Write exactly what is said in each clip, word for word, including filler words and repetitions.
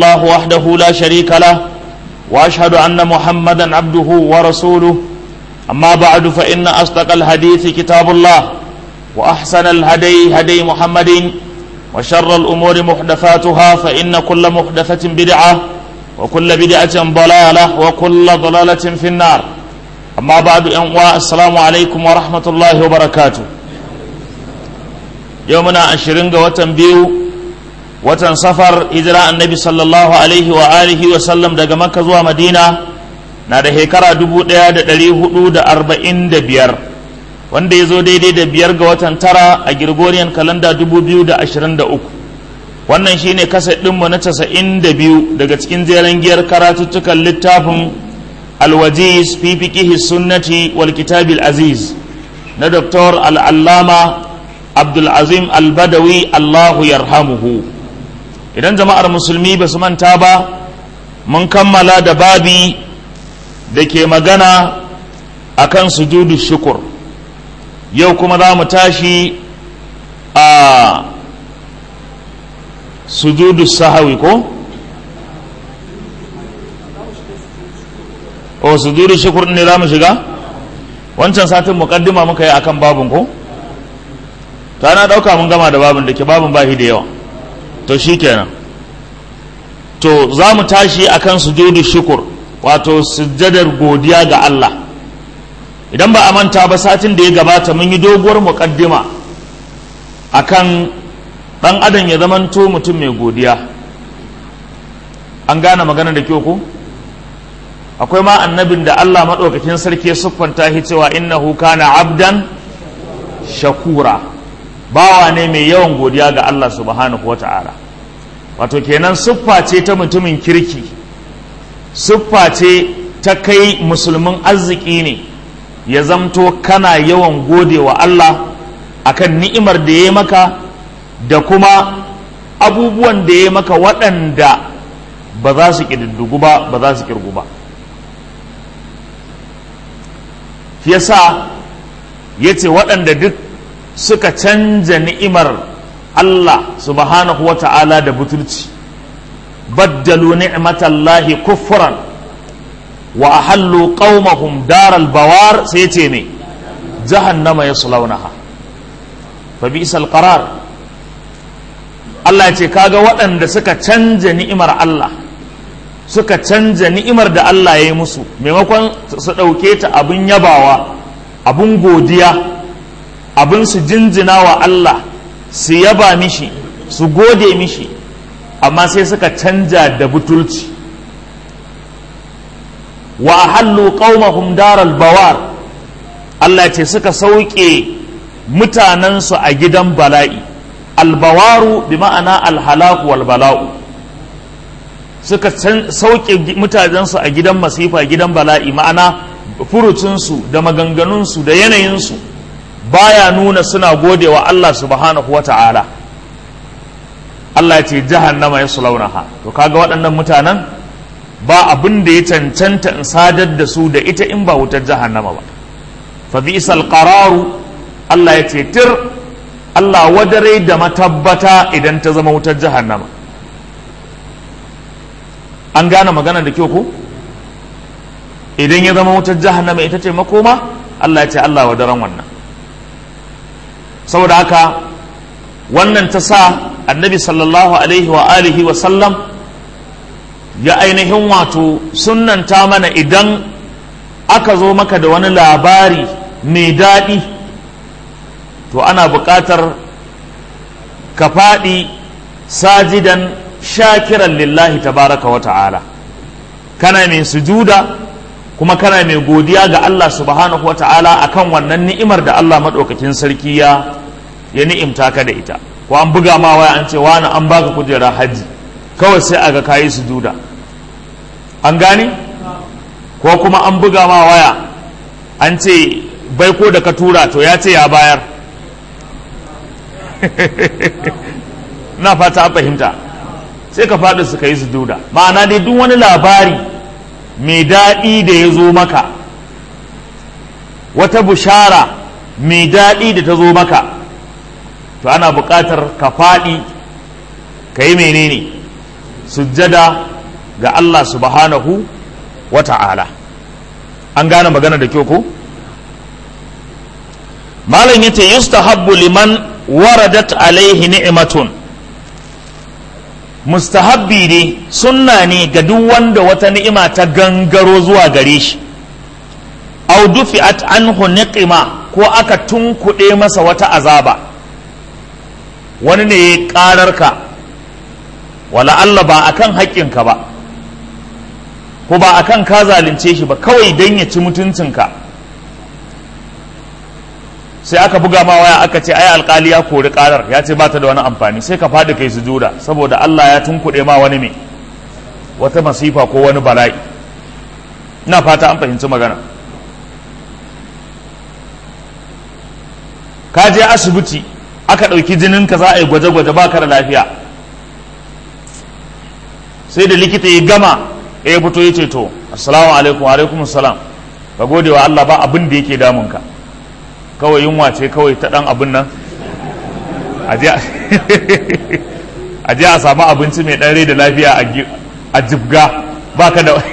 الله وحده لا شريك له وأشهد أن محمدا عبده ورسوله أما بعد فإن أصدق الحديث كتاب الله وأحسن الهدي هدي محمد وشر الأمور محدثاتها فإن كل محدثة بدعة وكل بدعة ضلالة وكل ضلالة في النار أما بعد السلام عليكم ورحمة الله وبركاته يومنا عشرين وتنبيو watan safar hijira annabi sallallahu alaihi wa alihi wa sallam daga makka zuwa madina na da shekara dubu ɗaya da ɗari hudu da arba'in da biyar wanda ya zo daidai da biyar ga watan tara a Gregorian kalanda dubu biyu da ashirin da uku wannan shine kasa ɗinmu na casa'in da biyu daga cikin jeren giyar karatuttukan littafin alwajiz fi fiqihi sunnati wal kitabil aziz na doktor al'allama abdulazim albadawi allahu yarhamuhu. Idan jama'ar musulmi ba su manta ba mun kammala da babi da ke magana akan sujudu shukur, yau kuma za mu tashi a sujudu sahawi ko? o sujudu shukur ne za mu shiga? wancan satin mukaddima muka yi akan babin ko? ta na dauka mun gama da babin da ke babin bahi da yawa to shi kenan to za mu tashi akan sujudu shukur wato sujjadar godiya ga Allah. Idan ba a manta ba satin da ya gabata mun yi doguwar muƙaddima akan ɗan adam ya zamanto mutum mai godiya. An gane magana da kyau ko? Akwai ma annabin da Allah maɗaukakin sarki ya siffanta shi cewa innahu kana abdan shakura, bawa ne mai yawan godiya ga Allah subhanahu wa ta'ala. Wato kenan siffa ce ta mutumin kirki, siffa ce ta kai musulmin arziki ne ya zamto kana yawan gode wa Allah akan ni'imar da ya maka da kuma abubuwan da ya maka waɗanda ba za su ƙididdigu ba ba za su ƙirgu ba. Shi yasa ya ce waɗanda duk suka canja ni'imar Allah subhanahu wa ta'ala da butulci, baddalu ni'matallahi kufran wa ahallu qaumahum daral bawar, sai ce ne jahannama yaslawnaha fa bi'sal qarar. Allah ya ce kaga waɗanda suka canja ni'imar Allah, suka canja ni'imar da Allah ya yi musu, maimakon su ɗauke ta abin yabawa, abin godiya, abin su jinjina wa Allah, su yaba mishi, su gode mishi, amma sai suka canja da butulci. wa ahallu qaumahum daral bawar, Allah ce suka sauke mutanensu a gidan bala'i. Albawaru bi ma'ana alhalaku wal bala'u, suka sauke mutanensu a gidan masifa, gidan bala'i, ma'ana furucinsu da maganganunsu da yanayinsu baya nuna suna gode wa Allah subhanahu wa ta'ala. Allah ya ce jahannama ya sulaunaha. To kaga waɗannan mutanen ba abin da ya cancanta in sadar da su da ita in ba wutar jahannama ba. Fa bi'sal qararu, Allah ya ce tir, Allah wadare da matabbata idan ta zama wutar jahannama. An gane magana da kyau ko? Idan ya zama wutar jahannama ita ce makoma, Allah ya ce Allah wadaran wannan. Saboda haka wannan ta sa annabi sallallahu alaihi wa alihi wa sallam ya ainihin wato sunnanta mana idan aka zo maka da wani labari mai daɗi, to ana buƙatar ka faɗi sajidan shakiran lillahi tabaraka wa ta'ala, kana mai sujuda kuma kana mai godiya ga Allah subhanahu wa ta'ala akan wannan ni'imar da Allah maɗaukakin sarki ya ya ni'imta ka da ita. Ko an buga ma waya an ce wani an baka kujera hajji, kawai sai aga kayi sujuda. An gane? Ko kuma an buga ma waya an ce bai ko da ka tura to ya ce ya bayar. Na fata an fahimta, sai ka faɗi su ka yi sujuda. Ma'ana dai duk wani labari mai daɗi da ya zo maka, wata bushara mai daɗi da ta zo maka, to ana buƙatar ka faɗi ka yi menene sujjada ga Allah subhanahu wa ta'ala. An gane magana da kyau ko? Malam yace yustahabbu liman waradat alaihi ni'matun, mustahabbi ne, sunna ne ga duk wanda wata ni'ima ta gangaro zuwa gare shi, au dufi'at anhu niqima, ko aka tunkuɗe masa wata azaba. Wani ne ya ƙarar ka, wala Allah ba akan haƙƙinka ba, ko ba akan ka zalunce shi ba, kawai dan ya ci mutuncinka. Sai aka buga ma waya aka ce ai alƙali ya kori ƙarar, ya ce ba ta da wani amfani, sai ka faɗi kai sujuda saboda Allah ya tunkuɗe ma wani me wata masifa ko wani bala'i. Ina fata an fahimci magana. Ka je asibiti aka ɗauki jininka za a yi gwaje-gwaje ba ka da lafiya, sai da likita ya gama ya fito ya ce to assalamu alaikum alaikum assalam, ka gode wa Allah ba abin da yake damunka, kawai yunwa ce kawai ta ɗan abin nan, a je a samu abinci mai ɗan rai da lafiya a jibga ba ka da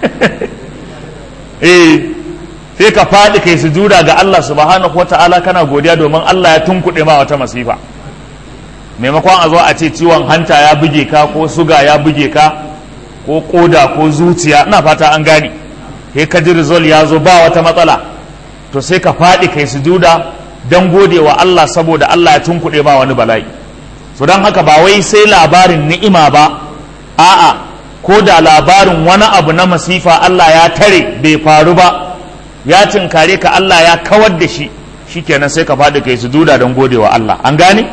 eh sai ka faɗi kai sujuda ga Allah subhanahu wa ta'ala kana godiya domin Allah ya tunkuɗe ma wata masifa. Maimakon a zo a ce ciwon hanta ya buge ka ko suga ya buge ka ko koda ko zuciya, ina fata an gane, sai ka ji result ya zo ba wata matsala, to sai ka faɗi kai sujuda don gode wa Allah saboda Allah ya tunkuɗe ma wani bala'i. So don haka ba wai sai labarin ni'ima ba, a'a ko da labarin wani abu na masifa Allah ya tare bai faru ba, ya tinkare ka Allah ya kawar da shi, shikenan sai ka faɗi kai sujuda don gode wa Allah. An gane?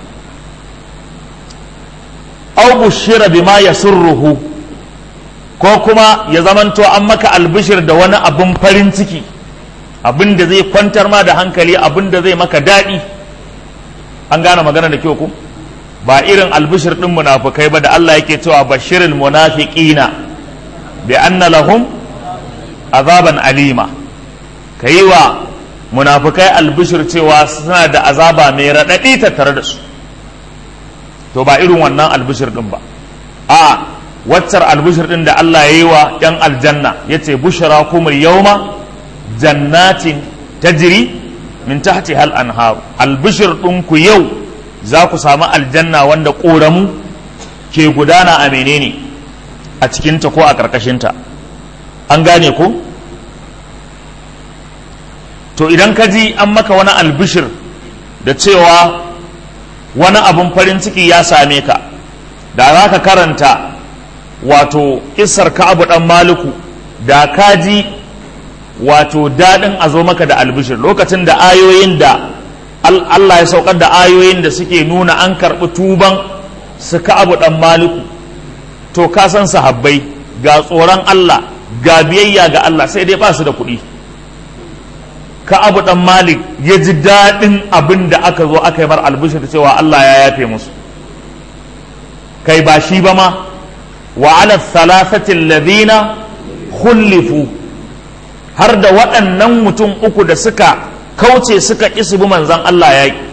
Aw bushira bima yasurruhu, ko kuma ya zamanto an maka albishir da wani abun farin ciki, abin da zai kwantar ma da hankali, abin da zai maka daɗi. An gane magana da kyau ku? Ba irin albishir ɗin munafukai ba da Allah yake cewa bashiril munafiqina bi anna lahum azaban alima, ka yi wa munafukai albishir cewa suna da azaba mai raɗaɗi tattare da su. To ba irin wannan albishir ɗin ba, a waccar albishir ɗin da Allah ya yi wa ‘yan aljanna, ya ce bushara kuma yauma jannatin tajri min tahti hal anharu, albishir ɗinku yau za ku samu aljanna wanda ƙoramu ke gudana a menene a cikinta ko a ƙarƙashinta. An gane ko? To idan ka ji an maka wani albishir da cewa wani abun farin ciki ya same ka, da za ka karanta wato isar Ka'abu ɗan Maliku, da ka ji wato daɗin a zo maka da albishir lokacin da ayoyin da Allah ya saukar da ayoyin da suke nuna an karɓi tuban su Ka'abu ɗan Maliku. To ka san sahabbai ga tsoron Allah ga biyayya ga Allah, sai dai ba su da kuɗi. Ka'abu ɗan Malik ya ji daɗin abin da aka zo aka yi mar albishir cewa Allah ya yafe musu. Kai ba shi ba ma, wa ala thalathatil ladina khullifu, har da waɗannan mutum uku da suka kauce suka ƙi su bi manzon Allah ya yi.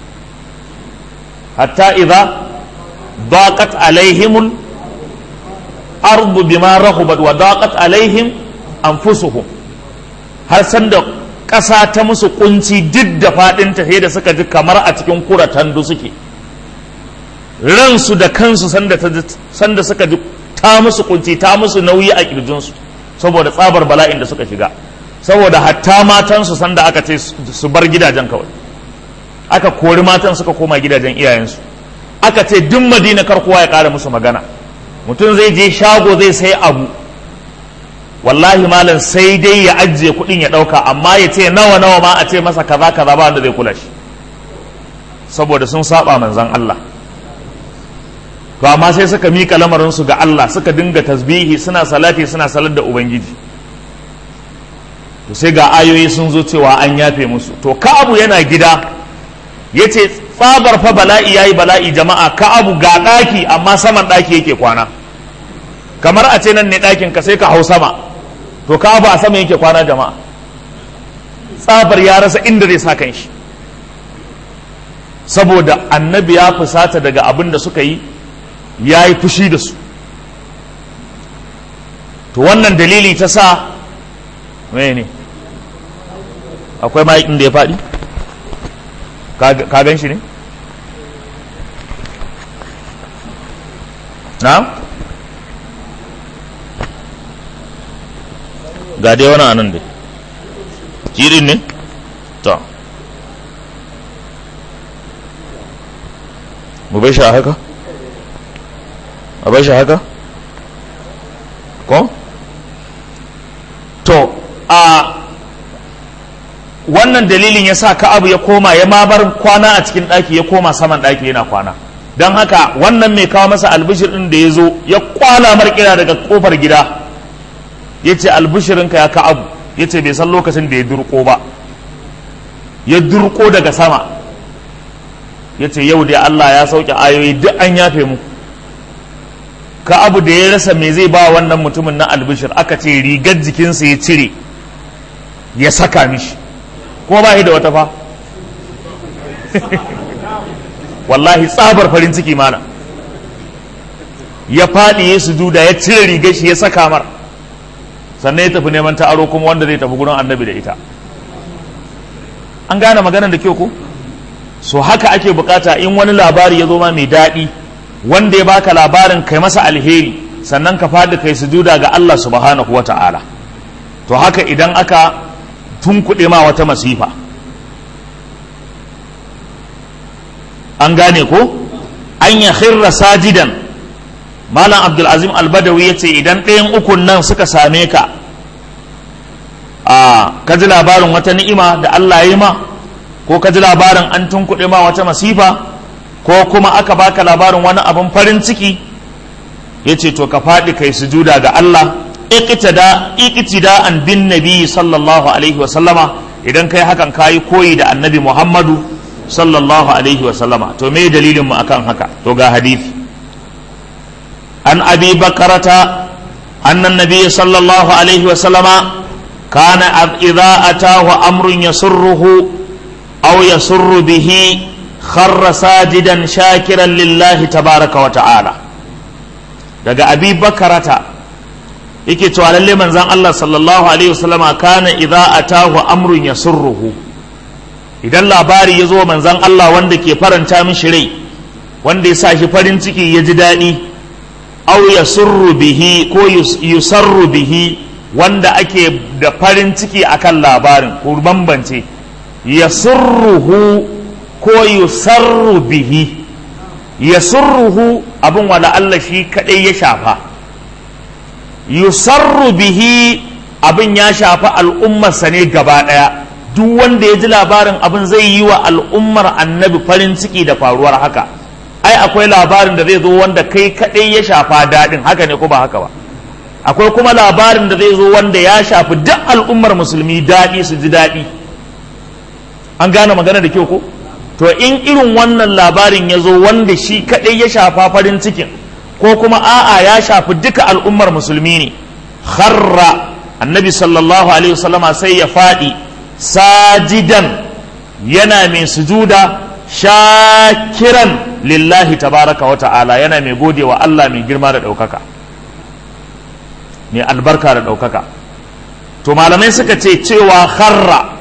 Hatta idza daqat alaihimul ardu bima rahubat wa daqat alaihim anfusuhum, har sanda ƙasa ta musu kunci duk da faɗinta sai da suka ji kamar a cikin kuratandu suke, ransu da kansu sanda suka ji ta musu kunci ta musu nauyi a ƙirjinsu saboda tsabar bala'in da suka shiga, saboda hatta matansu sanda aka ce su bar gidajen kawai, aka kori matan suka koma gidajen iyayensu, aka ce duk Madina kar kowa ya ƙara musu magana. Mutum zai je shago zai sai abu, wallahi malam sai dai ya ajiye kuɗin ya ɗauka, amma ya ce nawa nawa ma a ce masa kaza kaza ba wanda zai kula shi, saboda sun saba manzan Allah. To amma sai suka mika lamarinsu ga Allah, suka dinga tasbihi suna salati suna salar da Ubangiji. To sai ga ayoyi sun zo cewa an yafe musu. To Ka'abu yana gida ya ce tsabar fa bala'i yayi bala'i jama'a, Ka'abu ga ɗaki amma saman ɗaki yake kwana, kamar a ce nan ne ɗakin ka sai ka hau sama, to Ka'abu a sama yake kwana jama'a. Tsabar ya rasa inda zai sa kan shi, saboda annabi ya fusata daga abin da suka yi, ya yi fushi da su. to wannan dalili ta sa mai ne akwai ma'aikin da ya faɗi ka gan shi ne na ga dai wani anan dai jirin ne to mu bai shi a haka a bai shi haka ko to a wannan dalilin ya sa Ka'abu ya koma ya ma bar kwana a cikin ɗaki ya koma saman ɗaki yana kwana don haka wannan mai kawo masa albishir ɗin da ya zo ya kwana markira daga ƙofar gida ya ce albishirinka ya Ka'abu ya ce bai san lokacin da ya durƙo ba ya durƙo daga sama ya ce yau dai Allah ya sauke ayoyi duk an yafe mu Ka'abu da ya rasa me zai ba wannan mutumin na albishir aka ce rigar jikinsa ya cire ya saka mishi kuma ba shi da wata fa wallahi tsabar farin ciki mana ya faɗi ya sujuda ya cire rigar shi ya saka mar sannan ya tafi neman ta aro kuma wanda zai tafi gurin annabi da ita an gane maganar da kyau ko so haka ake bukata in wani labari ya zo ma mai daɗi wanda ya baka labarin kai masa alheri sannan ka faɗi kai sujuda ga Allah subhanahu wa ta'ala to haka idan aka tunkuɗe ma wata masifa an gane ko an ya khirra sajidan malam abdulazim albadawi ya ce idan ɗayan ukun nan suka same ka a ka ji labarin wata ni'ima da Allah ya yi ma ko ka ji labarin an tunkuɗe ma wata masifa ko kuma aka baka labarin wani abin farin ciki ya ce to ka faɗi kai sujuda ga Allah iqtida an bin nabi sallallahu alaihi wa sallama idan kai hakan kayi koyi da annabi Muhammadu sallallahu alaihi wa sallama to me dalilin mu akan haka to ga hadisi an abi bakarata anna nabiy sallallahu alaihi wa sallama kana idza atahu amrun yasurruhu aw yasurru bihi kharra sajidan shakiran lillahi tabaraka wa ta'ala daga abi bakarata yake cewa lalle manzon Allah sallallahu alaihi wasallama kana idza atahu amrun yasurruhu idan labari ya zo manzon Allah wanda ke faranta mishi rai wanda ya sa shi farin ciki ya ji daɗi aw yasurru bihi ko yusarru bihi wanda ake da farin ciki akan labarin ko bambance yasurruhu ko yusarru bihi yasurruhu abin wala Allah shi kadai ya shafa yusarru bihi abin ya shafi al'ummarsa ne gaba ɗaya duk wanda ya ji labarin abin zai yi wa al'ummar annabi farin ciki da faruwar haka ai akwai labarin da zai zo wanda kai kaɗai ya shafa daɗin haka ne ko ba haka ba akwai kuma labarin da zai zo wanda ya shafi duk al'ummar musulmi daɗi su ji daɗi an gane magana da kyau ko to in irin wannan labarin ya zo wanda shi kaɗai ya shafa farin cikin ko kuma a'a ya shafi duka al'ummar musulmi ne kharra annabi sallallahu alaihi wasallama sai ya faɗi sajidan yana mai sujuda shakiran lillahi tabaraka wa ta'ala yana mai gode wa Allah mai girma da ɗaukaka mai albarka da ɗaukaka to malamai suka ce cewa kharra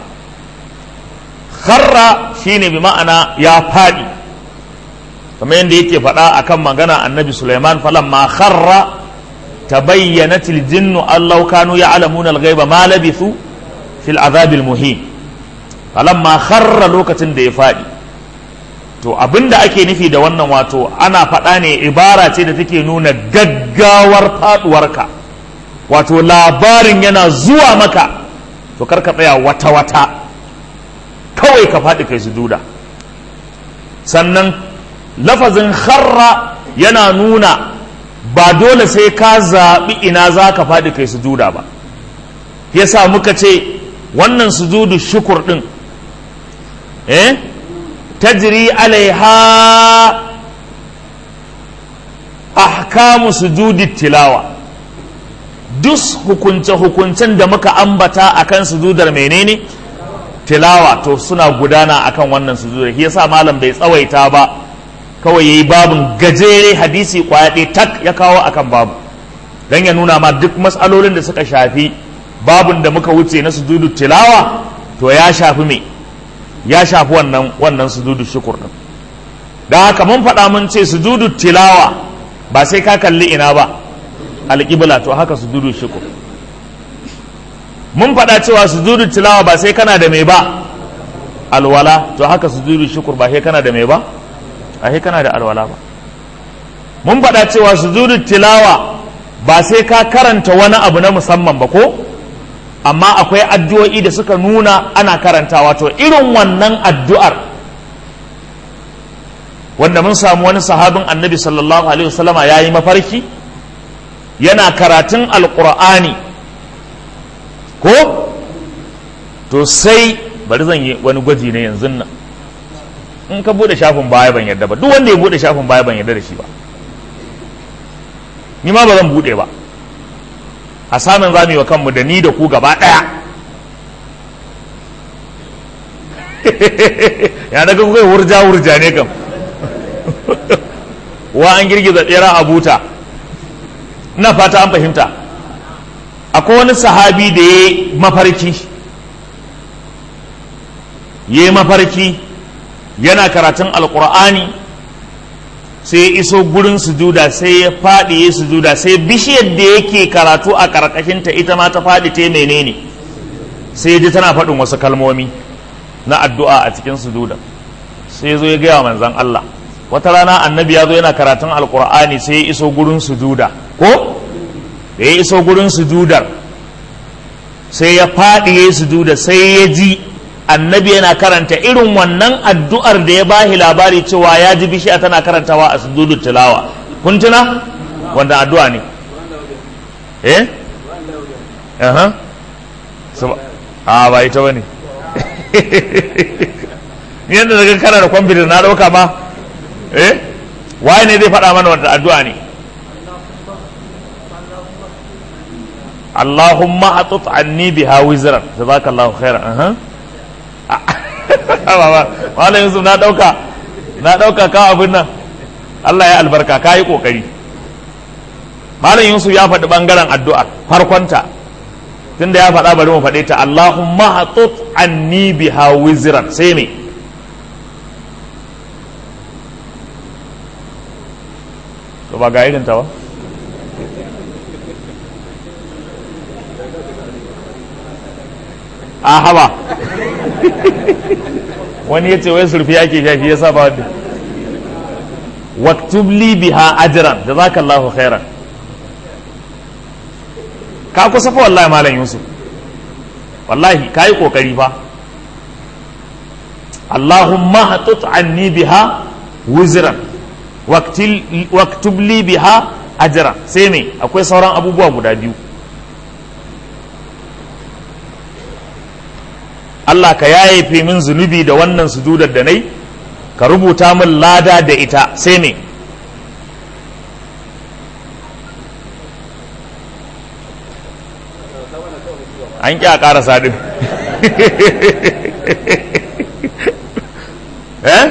kharra shine bi ma'ana ya faɗi kamar yadda yake faɗa akan magana annabi Sulaiman falamma kharra tabayyanat aljinnu allau kanu ya'lamuna alghaiba ma labithu fil azabil muhin falamma kharra lokacin da ya faɗi to abinda ake nufi da wannan wato ana faɗa ne ibara ce da take nuna gaggawar faɗuwarka wato labarin yana zuwa maka to karka tsaya wata wata kawai ka faɗi kai sujuda sannan lafazin kharra yana nuna ba dole sai ka zaɓi ina za ka faɗi kai sujuda ba yasa muka ce wannan sujudu shukur ɗin eh tajri alaiha ahkamu sujudi tilawa duk hukunce-hukuncen da muka ambata akan sujudar menene tilawa to suna gudana akan wannan sujudar yasa malam bai tsawaita ba kawai yayi babin gajere hadisi kwaya ɗaya tak ya kawo akan babu don ya nuna ma duk matsalolin da suka shafi babun da muka wuce na sujudu tilawa to ya shafi me ya shafi wannan wannan sujudu shukur din. Da haka mun faɗa mun ce sujudu tilawa ba sai ka kalli ina ba alƙibla, to haka sujudu shukur. Mun faɗa cewa sujudu tilawa ba sai kana da mai ba alwala, to haka sujudu shukur ba sai kana da mai ba a sai kana da alwala ba. Mun faɗa cewa sujudu tilawa ba sai ka karanta wani abu na musamman ba ko, amma akwai addu'o'i da suka nuna ana karantawa, to irin wannan addu'ar wanda mun samu wani sahabin annabi sallallahu alaihi wasallama ya yi mafarki yana karatun alƙur'ani ko, to sai bari zan yi wani gwaji ne yanzu nan, in ka bude shafin baya ban yarda ba, duk wanda ya bude shafin baya ban yarda da shi ba, ni ma ba zan bude ba, a samun za mu yi wa kanmu da ni da ku gaba ɗaya. Ya daga kai wurja wurja ne kam wa an girgiza tsera a buta, ina fata an fahimta. Akwai wani sahabi da ya mafarki ya mafarki yana karatun alkur'ani sai ya iso gurin sujuda sai ya faɗi ya sujuda sai bishiyar da yake karatu a ƙarƙashinta ita ma ta faɗi ta menene sai ya ji tana faɗin wasu kalmomi na addu'a a cikin sujuda. Sai ya zo ya gaya wa manzan Allah, wata rana annabi ya zo yana karatun alkur'ani sai ya iso gurin sujuda ko, da ya iso gurin sujudar sai ya faɗi ya sujuda sai ya ji annabi yana karanta irin wannan addu'ar da ya bahi labari cewa ya ji bishiya tana karantawa a sujudu tilawa. Kun tuna wanda addu'a ne eh aha a ba ita bane yanda daga kana da kwamfuta na dauka ma eh waye ne zai faɗa mana wanda addu'a ne? Allahumma atut anni biha wizran, jazakallahu khairan. aha Malam Yusuf na dauka na dauka ka abin nan, Allah ya albarka, ka yi kokari. Malam Yusuf ya faɗi bangaren addu'a farkonta, tunda ya faɗa bari mu faɗe ta, Allahumma atut anni biha wizran, sai me to ba ga irin ta ba a haba wani ya ce wai surfi ake shafi ya saba wadda waktub li biha ajran jazakallahu khairan. ka kusa fa wallahi malam Yusuf, wallahi ka yi kokari fa. Allahumma hatut anni biha wizran waktub li biha ajran, sai me akwai sauran abubuwa guda biyu. Allah ka yayefe min zunubi da wannan sujudar da nai, ka rubuta min lada da ita, sai me an ƙi a ƙarasa ɗin eh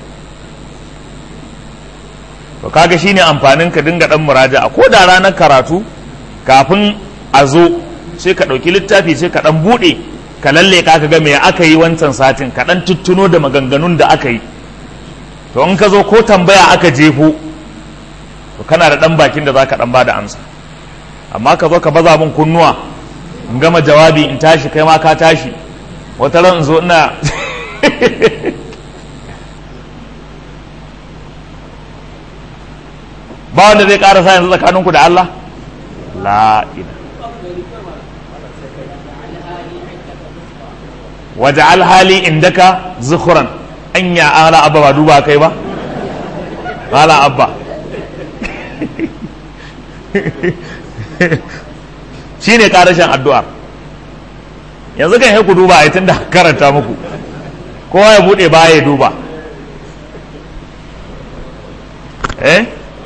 to kaga shine amfanin ka dinga dan muraja'a ko da ranar karatu kafin a zo sai ka ɗauki littafi sai ka dan buɗe ka lalle ka ga me aka yi wancan satin, ka dan tuttuno da maganganun da aka yi, to in ka zo ko tambaya aka jefo to kana da dan bakin da zaka dan bada amsa. Amma ka zo ka baza min kunnuwa in gama jawabi in tashi kai ma ka tashi, wata ran in zo ina ba wanda zai karasa yanzu tsakaninku da Allah la ilaha waja'al hali indaka zukhran, anya ala abba ba duba kai ba ala abba shine karashin addu'a. Yanzu kan sai ku duba ayatin da karanta muku, kowa ya bude baya ya duba eh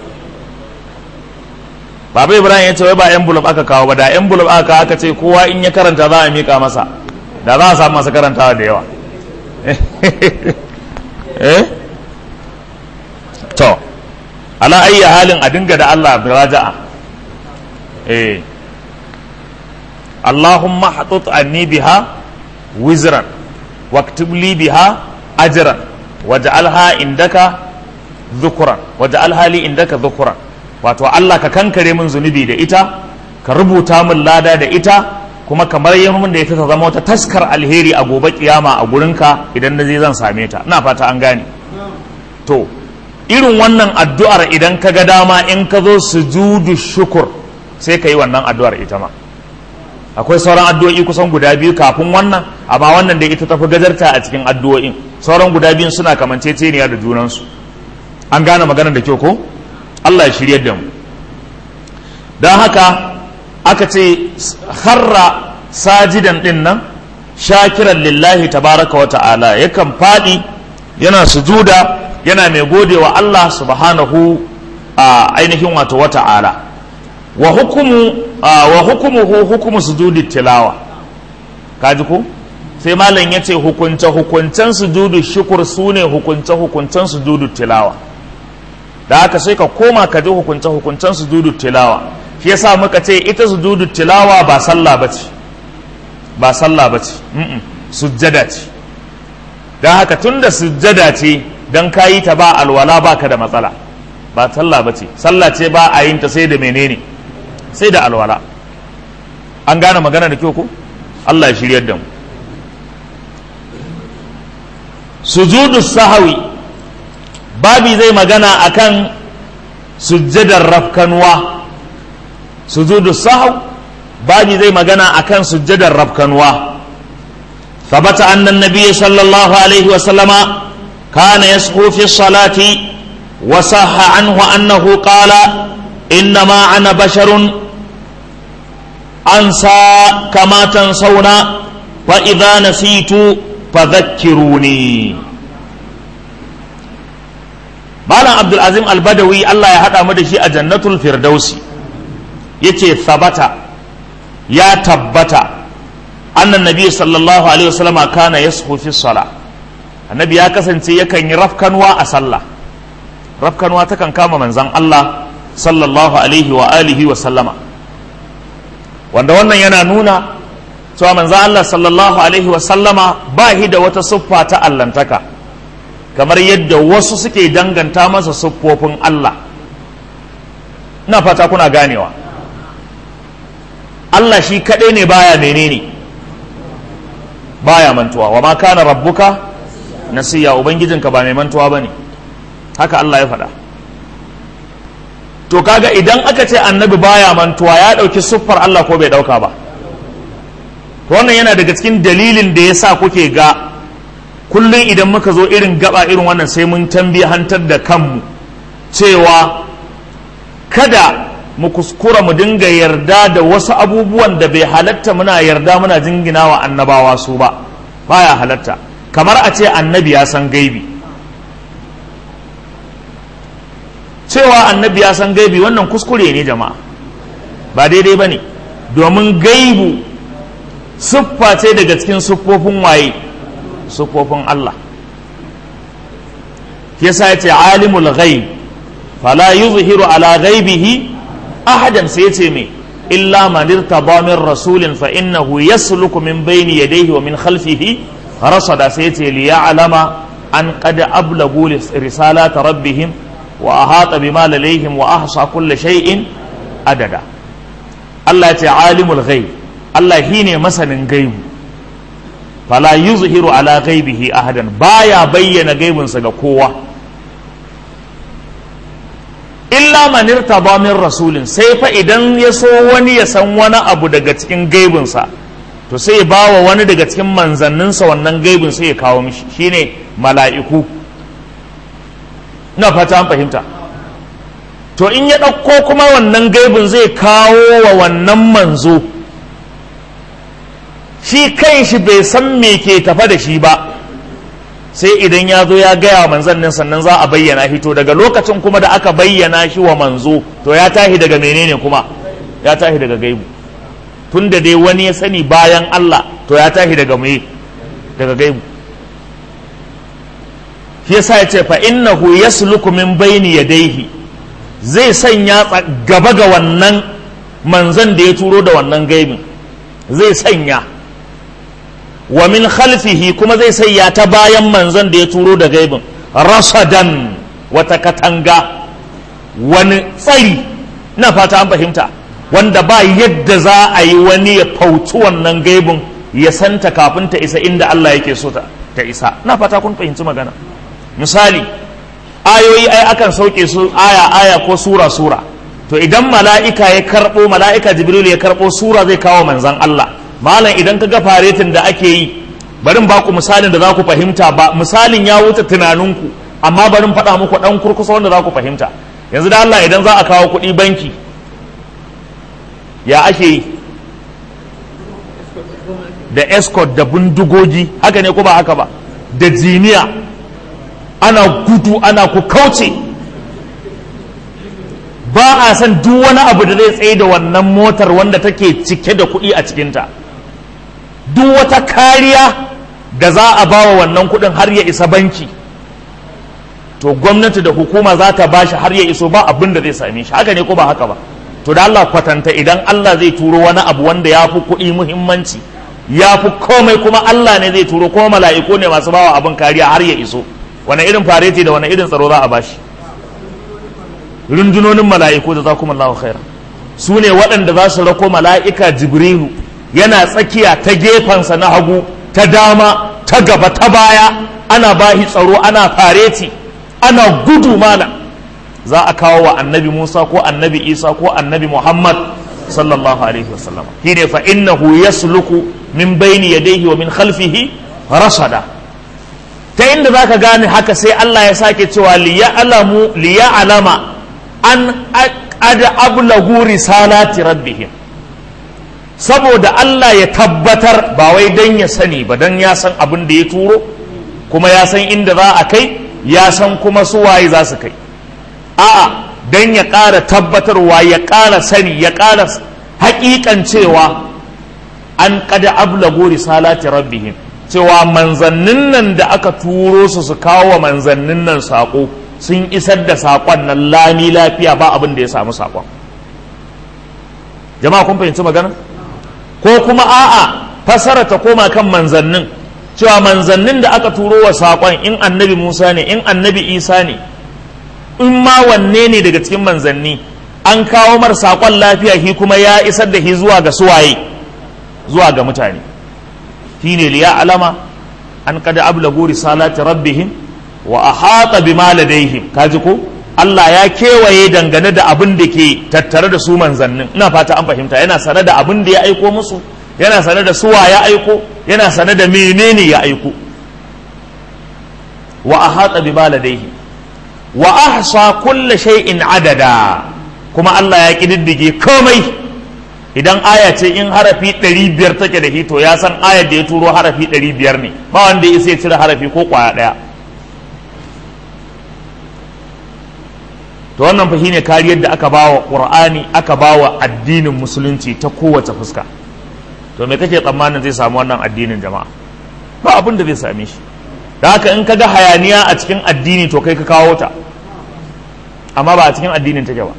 Baba Ibrahim ya ce wai ba envelope aka kawo ba, da envelope aka aka ce kowa in ya karanta za a mika masa, da za a samu masa karantawa da yawa eh to ala ayyi halin a dinga da Allah raja'a. eh Allahumma hatut anni biha wizran waktub li biha ajran waj'alha indaka dhukran waj'alha li indaka dhukran wato Allah ka kankare min zunubi da ita ka rubuta min lada da ita kuma kamar yin mun da ita ta zama wata taskar alheri a gobe kiyama a gurinka idan na je zan same ta ina fata an gane to irin wannan addu'ar idan ka ga dama in ka zo sujudu shukur sai ka yi wannan addu'ar ita ma akwai sauran addu'o'i kusan guda biyu kafin wannan amma wannan da ita tafi gajarta a cikin addu'o'in sauran guda biyun suna kamanceceniya da junansu an gane maganar da kyau ko Allah ya shiryar da mu don haka aka ce harra sajidan din nan shakiran lillahi tabaraka wa ta'ala yakan faɗi yana sujuda yana mai gode wa Allah subhanahu a ainihin wato wa ta'ala wa hukumu wa hukumuhu hukumu sujudi tilawa kaji ko sai malam yace hukunce hukuncen sujudu shukur sune hukunce hukuncen sujudu tilawa da haka sai ka koma ka ji hukunce hukuncen sujudu tilawa shi yasa muka ce ita sujudu tilawa ba sallah bace ba sallah bace mm sujjada ce dan haka tunda sujjada ce dan kayi ta ba alwala baka da matsala ba sallah bace sallah ce ba a yin ta sai da menene sai da alwala an gane magana da kyau ko Allah ya shiryar da mu sujudu sahawi babi zai magana akan sujjadar rafkanwa sujudu sahaw babi zai magana akan sujjadar rafkanwa ثبت أن النبي صلى الله عليه وسلم كان يسهو في الصلاة وصح عنه أنه قال إنما أنا بشر أنسى كما تنسون فإذا نسيت فذكروني Malam Abdul Azim Al-Badawi Allah ya haɗa mu da shi a Jannatul Firdausi yace sabata ya tabbata annan nabi sallallahu alaihi wasallam kana yashu fi salah annabi ya kasance yakan yi rafkanwa a sallah rafkanwa takan kama manzon Allah sallallahu alaihi wa alihi wa sallama wanda wannan yana nuna cewa manzon Allah sallallahu alaihi wa sallama ba shi da wata siffa ta allantaka kamar yadda wasu suke danganta masa siffofin Allah ina fata kuna ganewa Allah shi kadai ne baya menene baya mantuwa wa ma kana rabbuka nasiya ubangijinka ba mai mantuwa bane haka Allah ya faɗa to kaga idan aka ce annabi baya mantuwa ya ɗauki siffar Allah ko bai ɗauka ba to wannan yana daga cikin dalilin da yasa kuke ga kullum idan muka zo irin gaba irin wannan sai mun tambihantar da kanmu cewa kada mu kuskura mu dinga yarda da wasu abubuwan da bai halatta muna yarda muna jingina wa annabawa su ba baya halatta kamar a ce annabi ya san gaibi cewa annabi ya san gaibi wannan kuskure ne jama'a ba daidai ba ne domin gaibu siffa ce daga cikin siffofin waye siffofin Allah yasa ya ce alimul ghaib fala yuzhiru ala ghaibihi ahadan sai yace me illa man irtada min rasulin fa innahu yasluku min bayni yadayhi wa min khalfihi rasada sai yace li ya'lama an qad ablagu risalata rabbihim wa ahata bima ladayhim wa ahsa kulli shay'in adada Allah yace alimul ghaib Allah shine masanin gaibu fala yuzhiru ala ghaibihi ahadan baya bayyana gaibinsa ga kowa illa man irtaba min rasulin sai fa idan ya so wani ya san wani abu daga cikin gaibinsa to sai ya bawa wani daga cikin manzanninsa wannan gaibin sai ya kawo mishi shine mala'iku ina fata an fahimta to in ya ɗauko kuma wannan gaibin zai kawo wa wannan manzo shi kan shi bai san me ke tafa da shi ba sai idan ya zo ya gaya wa manzannin sannan za a bayyana shi to daga lokacin kuma da aka bayyana shi wa manzo to ya tahi daga menene kuma ya tahi daga gaibu tun da dai wani ya sani bayan Allah to ya tahi daga me daga gaibu shi yasa ya ce fa innahu yasluku min bayni yadayhi zai sanya gaba ga wannan manzon da ya turo da wannan gaibin zai sanya wa min khalfihi kuma zai sanya ta bayan manzon da ya turo da gaibin rasadan wata katanga wani tsari na fata an fahimta wanda ba yadda za a yi wani ya fauci wannan gaibin ya santa kafin ta isa inda Allah yake so ta isa na fata kun fahimci magana misali ayoyi ai akan sauke su aya aya ko sura sura to idan mala'ika ya karbo mala'ika jibril ya karbo sura zai kawo manzon Allah malam idan ka ga faretin da ake yi barin ba ku misalin da za ku fahimta ba misalin ya wuce tunaninku amma barin faɗa muku ɗan kurkusa wanda za ku fahimta yanzu da Allah idan za a kawo kuɗi banki ya ake yi da escort da bindigogi haka ne ko ba haka ba da jiniya ana gudu ana ku kauce ba a san duk wani abu da zai tsaye da wannan motar wanda take cike da kuɗi a cikinta duk wata kariya da za a ba wa wannan kuɗin har ya isa banki to gwamnati da hukuma za ta ba shi har ya iso ba abin da zai same shi haka ne ko ba haka ba to da Allah kwatanta idan Allah zai turo wani abu wanda ya fi kuɗi muhimmanci ya fi komai kuma Allah ne zai turo kuma mala'iku ne masu bawa abin kariya har ya iso wani irin fareti da wani irin tsaro za a bashi rundunonin mala'iku da za kuma Allah khaira su ne waɗanda za su rako mala'ika jibrilu yana tsakiya ta gefensa na hagu ta dama ta gaba ta baya ana bahi tsaro ana fareti ana gudu mana za a kawo wa annabi Musa ko annabi Isa ko annabi Muhammad sallallahu alaihi wasallam shine fa innahu yasluku min bayni yadayhi wa min khalfihi rasada ta inda zaka gane haka sai Allah ya sake cewa liya'lamu liya'lama an qad ablagu risalati rabbihim saboda Allah ya tabbatar ba wai dan ya sani ba dan ya san abin da ya turo kuma ya san inda za a kai ya san kuma su waye za su kai a'a dan ya ƙara tabbatarwa ya ƙara sani ya ƙara haƙiƙan cewa an qad ablagu risalati rabbihim cewa manzannin nan da aka turo su su kawo manzannin nan saƙo sun isar da saƙon nan lami lafiya ba abin da ya samu saƙon jama'a kun fahimci magana ko kuma a'a fasara ta koma kan manzannin cewa manzannin da aka turo wa saƙon in annabi Musa ne in annabi Isa ne in ma wanne ne daga cikin manzanni an kawo mar saƙon lafiya shi kuma ya isar da shi zuwa ga suwaye zuwa ga mutane shine liya alama an kada ablagu risalati rabbihim wa ahata bima ladaihim kaji ko Allah ya kewaye dangane da abin da ke tattare da su manzannin ina fata an fahimta yana sane da abin da ya aiko musu yana sane da suwa ya aiko yana sane da menene ya aiko wa ahata bima ladaihim wa ahsa kulli shay'in adada kuma Allah ya kididdige komai idan aya ce in harafi ɗari biyar take da hito ya san ayar da ya turo harafi ɗari biyar ne ba wanda ya sai cire harafi ko kwaya ɗaya to wannan fa shine kariyar da aka bawa Qur'ani aka bawa addinin musulunci ta kowace fuska to me kake tsammanin zai samu wannan addinin jama'a ba abin da zai same shi da haka in ka ga hayaniya a cikin addini to kai ka kawo ta amma ba a cikin addinin take ba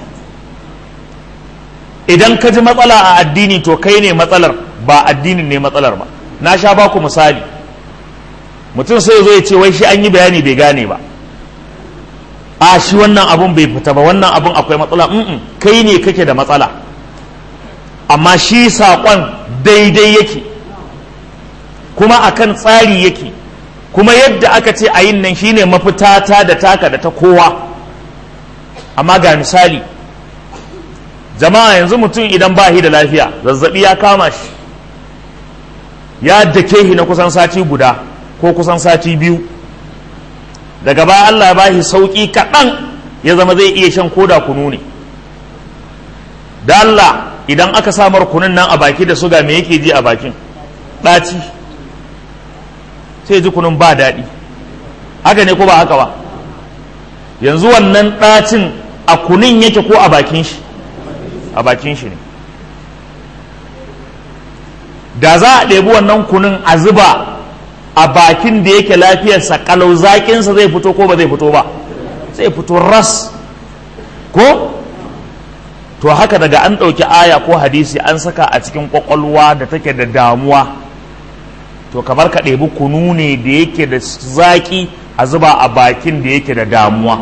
idan ka ji matsala a addini to kai ne matsalar ba addinin ne matsalar ba na sha ba ku misali mutum sai zo ya ce wai shi an yi bayani bai gane ba a shi wannan abun bai fita ba wannan abun akwai matsala mm kai ne kake da matsala amma shi saƙon daidai yake kuma akan tsari yake kuma yadda aka ce a yin nan shine mafita ta da taka da ta kowa amma ga misali jama'a yanzu mutum idan ba shi da lafiya zazzabi ya kama shi ya dake shi na kusan sati guda ko kusan sati biyu daga baya Allah ya ba shi sauki kaɗan ya zama zai iya shan koda kunu ne da Allah idan aka samar kunun nan a baki da suga me yake ji a bakin ɗaci sai ji kunun ba daɗi haka ne ko ba haka ba yanzu wannan ɗacin a kunun yake ko a bakin shi a bakin shi ne da za a ɗebi wannan kunun a zuba a bakin da yake lafiyarsa kalau zaƙinsa zai fito ko ba zai fito ba zai fito ras ko to haka daga an ɗauki aya ko hadisi an saka a cikin ƙwaƙwalwa da take da damuwa, to kamar ka ɗebi kunu ne da yake da zaƙi a zuba a bakin da yake da damuwa.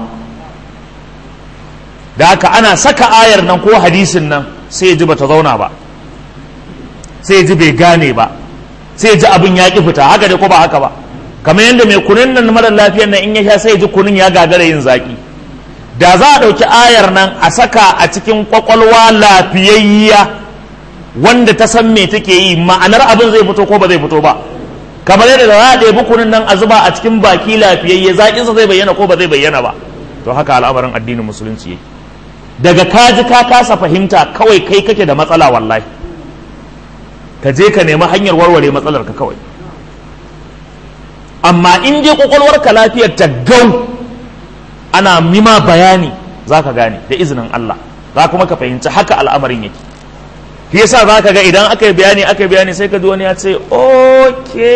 Da haka ana saka ayar nan ko hadisin nan sai ya ji bata zauna ba, sai ya ji bai gane ba, sai ya ji abin ya ƙi fita. Haka dai ko ba haka ba? Kamar yadda mai kunun nan mara lafiyar nan in ya sha sai ya ji kunun ya gagara yin zaƙi. Da za a ɗauki ayar nan a saka a cikin ƙwaƙwalwa lafiyayya wanda ta san me take yi, ma'anar abin zai fito ko ba zai fito ba? Kamar yadda za a ɗebi kunun nan a zuba a cikin baki lafiyayye, zaƙinsa zai bayyana ko ba zai bayyana ba? To haka al'amarin addinin musulunci yake. Daga kaji ka kasa fahimta kawai kai kake da matsala wallahi, ka je ka nemi hanyar warware matsalar ka kawai. Amma in je ƙwaƙwalwarka lafiyar ta gau, ana mima bayani za ka gane da izinin Allah, za kuma ka fahimci haka al'amarin yake. Shi yasa za ka ga idan aka yi bayani aka yi bayani sai ka ji wani ya ce oke,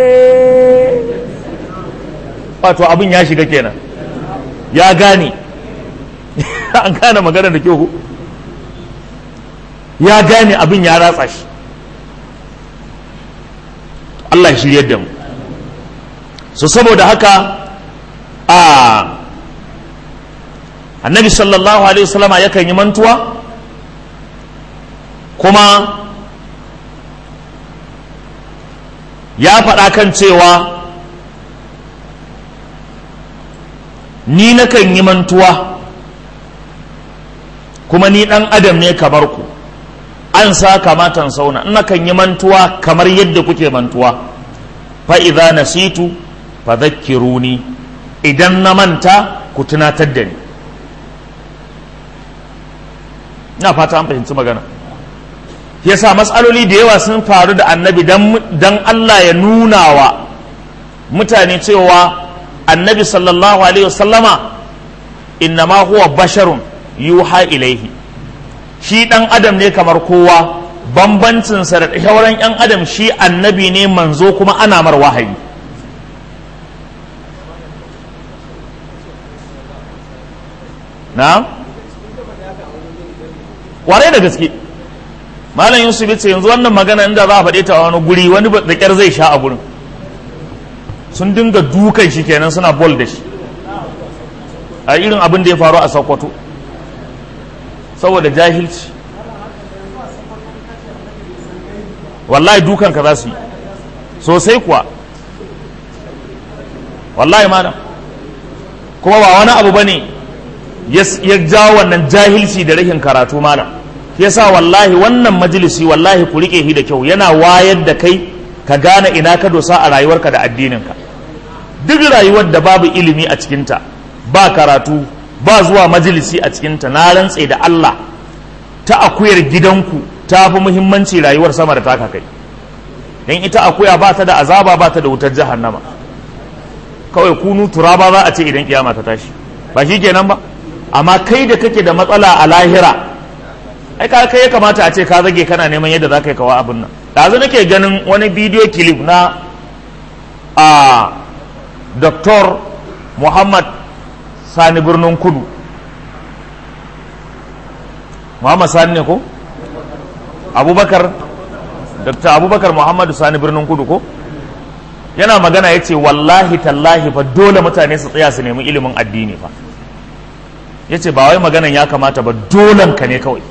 wato abin ya shiga kenan, ya gane an gane magana da kyau, ya gane abin ya ratsa shi. Allah ya shiryar da mu. So saboda haka a annabi sallallahu alaihi wasallama yakan yi mantuwa, kuma ya faɗa kan cewa ni nakan yi mantuwa kuma ni ɗan adam ne kamar ku, an sa kamatan sauna, nakan yi mantuwa kamar yadda kuke mantuwa. fa idza nasitu fadhakkiruni, idan na manta ku tunatar da ni. ina fata an fahimci magana. Yasa matsaloli da yawa sun faru da annabi dan Allah ya nuna wa mutane cewa annabi sallallahu alaihi wasallama innama huwa basharun yuha ilaihi, shi dan adam ne kamar kowa, bambancinsa da sauran yan adam shi annabi ne manzo kuma ana mar wahayi. na ware da gaske malam Yusuf ya ce yanzu wannan magana inda za a faɗe ta wani guri wani da ƙyar zai sha a gurin, sun dinga dukan shi kenan suna bol da shi a irin abin da ya faru a Sokoto saboda jahilci. Wallahi dukan ka za su yi sosai kuwa, wallahi madam, kuma ba wani abu bane ya jawo wannan jahilci da rashin karatu malam. Yasa wallahi wannan majalisi wallahi ku rike shi da kyau, yana wayar da kai ka gane ina ka dosa a rayuwarka da addininka. Duk rayuwar da babu ilimi a cikinta, ba karatu, ba zuwa majalisi a cikinta, na rantse da Allah ta akuyar gidanku ta fi muhimmanci rayuwar sama da taka kai. Dan ita akuya ba ta da azaba, ba ta da wutar jahannama, kawai kunu turaba za a ce idan kiyama ta tashi, ba shi kenan ba. Amma kai da kake da matsala a lahira, ai ka kai ya kamata a ce ka zage kana neman yadda za ka yi kawo abin nan. Ɗazu nake ganin wani bidiyo kilif na a Doktor Muhammad Sani Birnin Kudu, Muhammad Sani ne ko? Abubakar, Doktor Abubakar Muhammadu Sani Birnin Kudu ko? Yana magana ya ce wallahi tallahi fa dole mutane su tsaya su nemi ilimin addini fa. Ya ce ba wai maganan ya kamata ba, dolen ka ne kawai.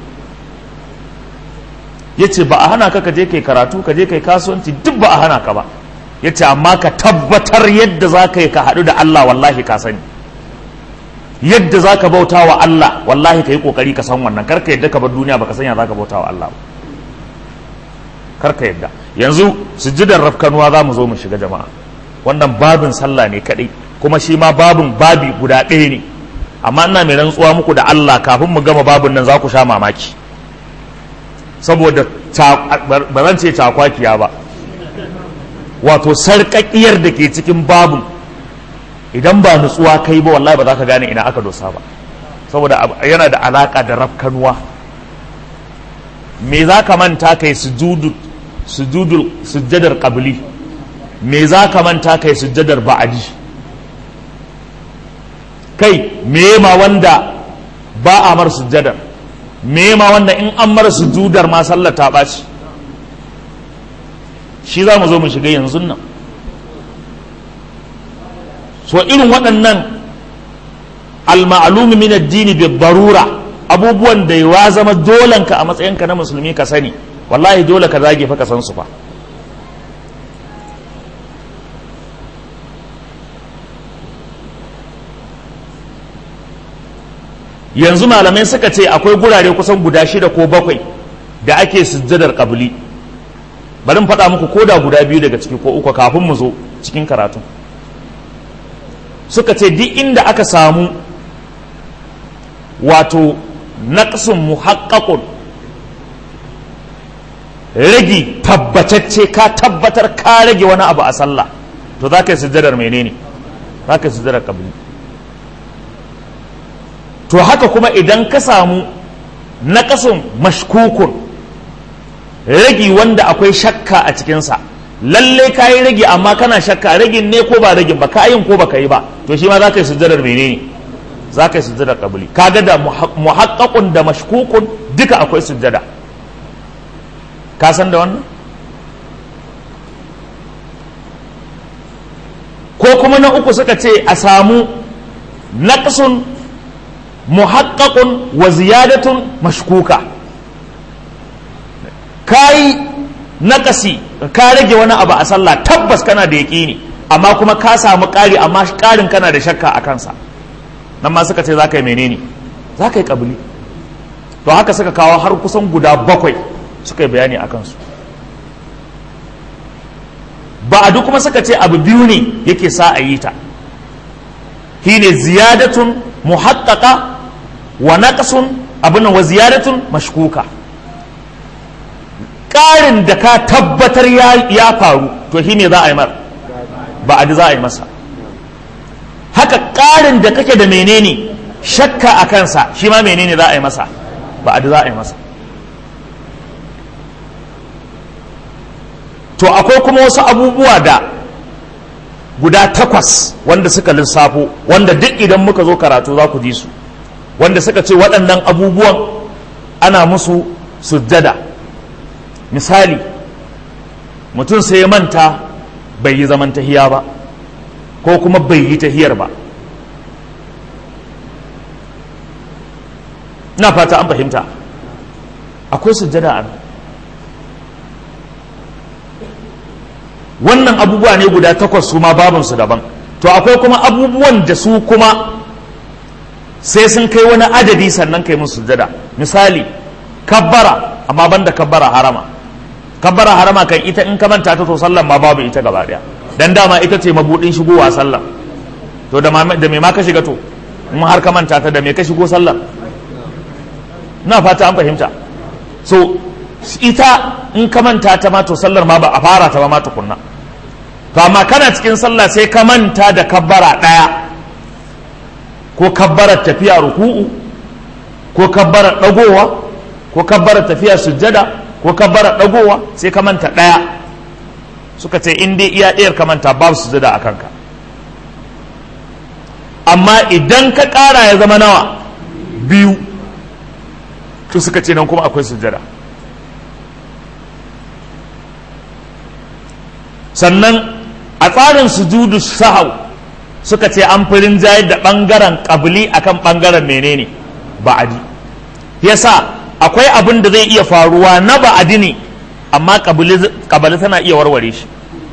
Ya ce ba a hana ka ka je kai karatu, ka je kai kasuwanci, duk ba a hana ka ba. Ya ce amma ka tabbatar yadda za ka yi ka haɗu da Allah wallahi ka sani, yadda za ka bauta wa Allah wallahi ka yi ƙoƙari ka san wannan. Karka yadda ka bar duniya baka sanya za ka bauta wa Allah ba, karka yadda. Yanzu sujjidar rafkanuwa za mu zo mu shiga jama'a, wannan babin sallah ne kaɗai, kuma shi ma babin babi guda ɗaya ne. Amma ina mai rantsuwa muku da Allah kafin mu gama babin nan za ku sha mamaki, saboda ba zan ce cakwakiya ba, wato sarƙaƙiyar da ke cikin babin idan ba nutsuwa kai ba wallahi ba za ka gane ina aka dosa ba, saboda yana da alaƙa da rafkanuwa. Me za ka manta kai sujudu sujudu sujjadar qabli, me za ka manta kai sujjadar ba'adi, kai me ma wanda ba a mar sujjadar me ma wanda in an mara sujudar ma sallar ta ɓaci, shi za mu zo mu shiga yanzu nan. So irin waɗannan al-ma'lum min ad-din bi darura, abubuwan da ya zama dolanka a matsayinka na musulmi ka sani, wallahi dole ka zage fa ka san su fa. Yanzu malamai suka ce akwai gurare kusan guda shida ko bakwai da ake sujjadar qabli. Bari mu faɗa muku ko da guda biyu daga ciki ko uku kafin mu zo cikin karatu. Suka ce duk inda aka samu wato naqsun muhaqqaqun, ragi tabbatacce, ka tabbatar ka rage wani abu a sallah, to za ka yi sujjadar menene? Za ka yi sujjadar qabli. To haka kuma idan ka samu naqsun mashkukun, ragi wanda akwai shakka a cikinsa, lalle ka yi ragi amma kana shakka ragin ne ko ba ragin ba, ka yin ko ba ka yi ba, to shi ma za ka yi sujjadar menene? Za ka yi sujjadar qabli. Kaga da muhaqqaqun da mashkukun duka akwai sujjada. Ka san da wannan? Ko kuma na uku suka ce a samu naqsun muhaqqaqun wa ziyadatun mashkuka. Kai naƙasi, ka rage wani abu a sallah, tabbas kana da yaƙini, amma kuma ka samu ƙari, amma ƙarin kana da shakka a kansa, nan ma suka ce za ka yi menene? Za ka yi ƙabli. To haka suka kawo har kusan guda bakwai suka yi bayani a kansu. Ba'adu kuma suka ce abu biyu ne yake sa a yi ta, shine ziyadatun muhaqqaqa wa naqsun abin wa ziyadatun mashkuka. Ƙarin da ka tabbatar ya faru, to shi ne za a yi mar, ba a za a yi masa. Haka ƙarin da kake da menene shakka a kansa, shi ma menene za a yi masa, ba a za a yi masa. To akwai kuma wasu abubuwa da guda takwas wanda suka lissafo, wanda duk idan muka zo karatu za ku ji su, wanda suka ce waɗannan abubuwan ana musu sujjada. Misali, mutum sai ya manta bai yi zaman tahiya ba, ko kuma bai yi tahiyar ba. Ina fata an fahimta, akwai sujjada a nan. Wannan abubuwa ne guda takwas, su ma babinsu daban. To akwai kuma abubuwan da su kuma sai sun kai wani adadi sannan kai musu sujjada. Misali, kabbara, amma banda kabbara harama. Kabbara harama kan ita in ka manta ta to sallan ma babu ita gaba daya, dan dama ita ce mabudin shigowa sallan. To da da me ma ka shiga to in har ka manta ta da me ka shigo sallan? Ina fata an fahimta. So ita in ka manta ta ma to sallar ma ba a fara ta ba ma tukunna. To amma kana cikin sallah sai ka manta da kabbara daya, ko kabbarar tafiya ruku'u, ko kabbarar dagowa, ko kabbarar tafiya sujjada, ko kabbara dagowa, sai ka manta daya. Suka ce in dai iya ɗayar ka manta babu sujada a kanka. Amma idan ka ƙara ya zama nawa biyu, to suka ce nan kuma akwai sujada. Sannan a tsarin sujudu sahau suka ce an fi rinjayar da ɓangaren ƙabli akan ɓangaren menene ba'adi. Yasa akwai abin da zai iya faruwa na ba'adi ne, amma kabali tana iya warware shi.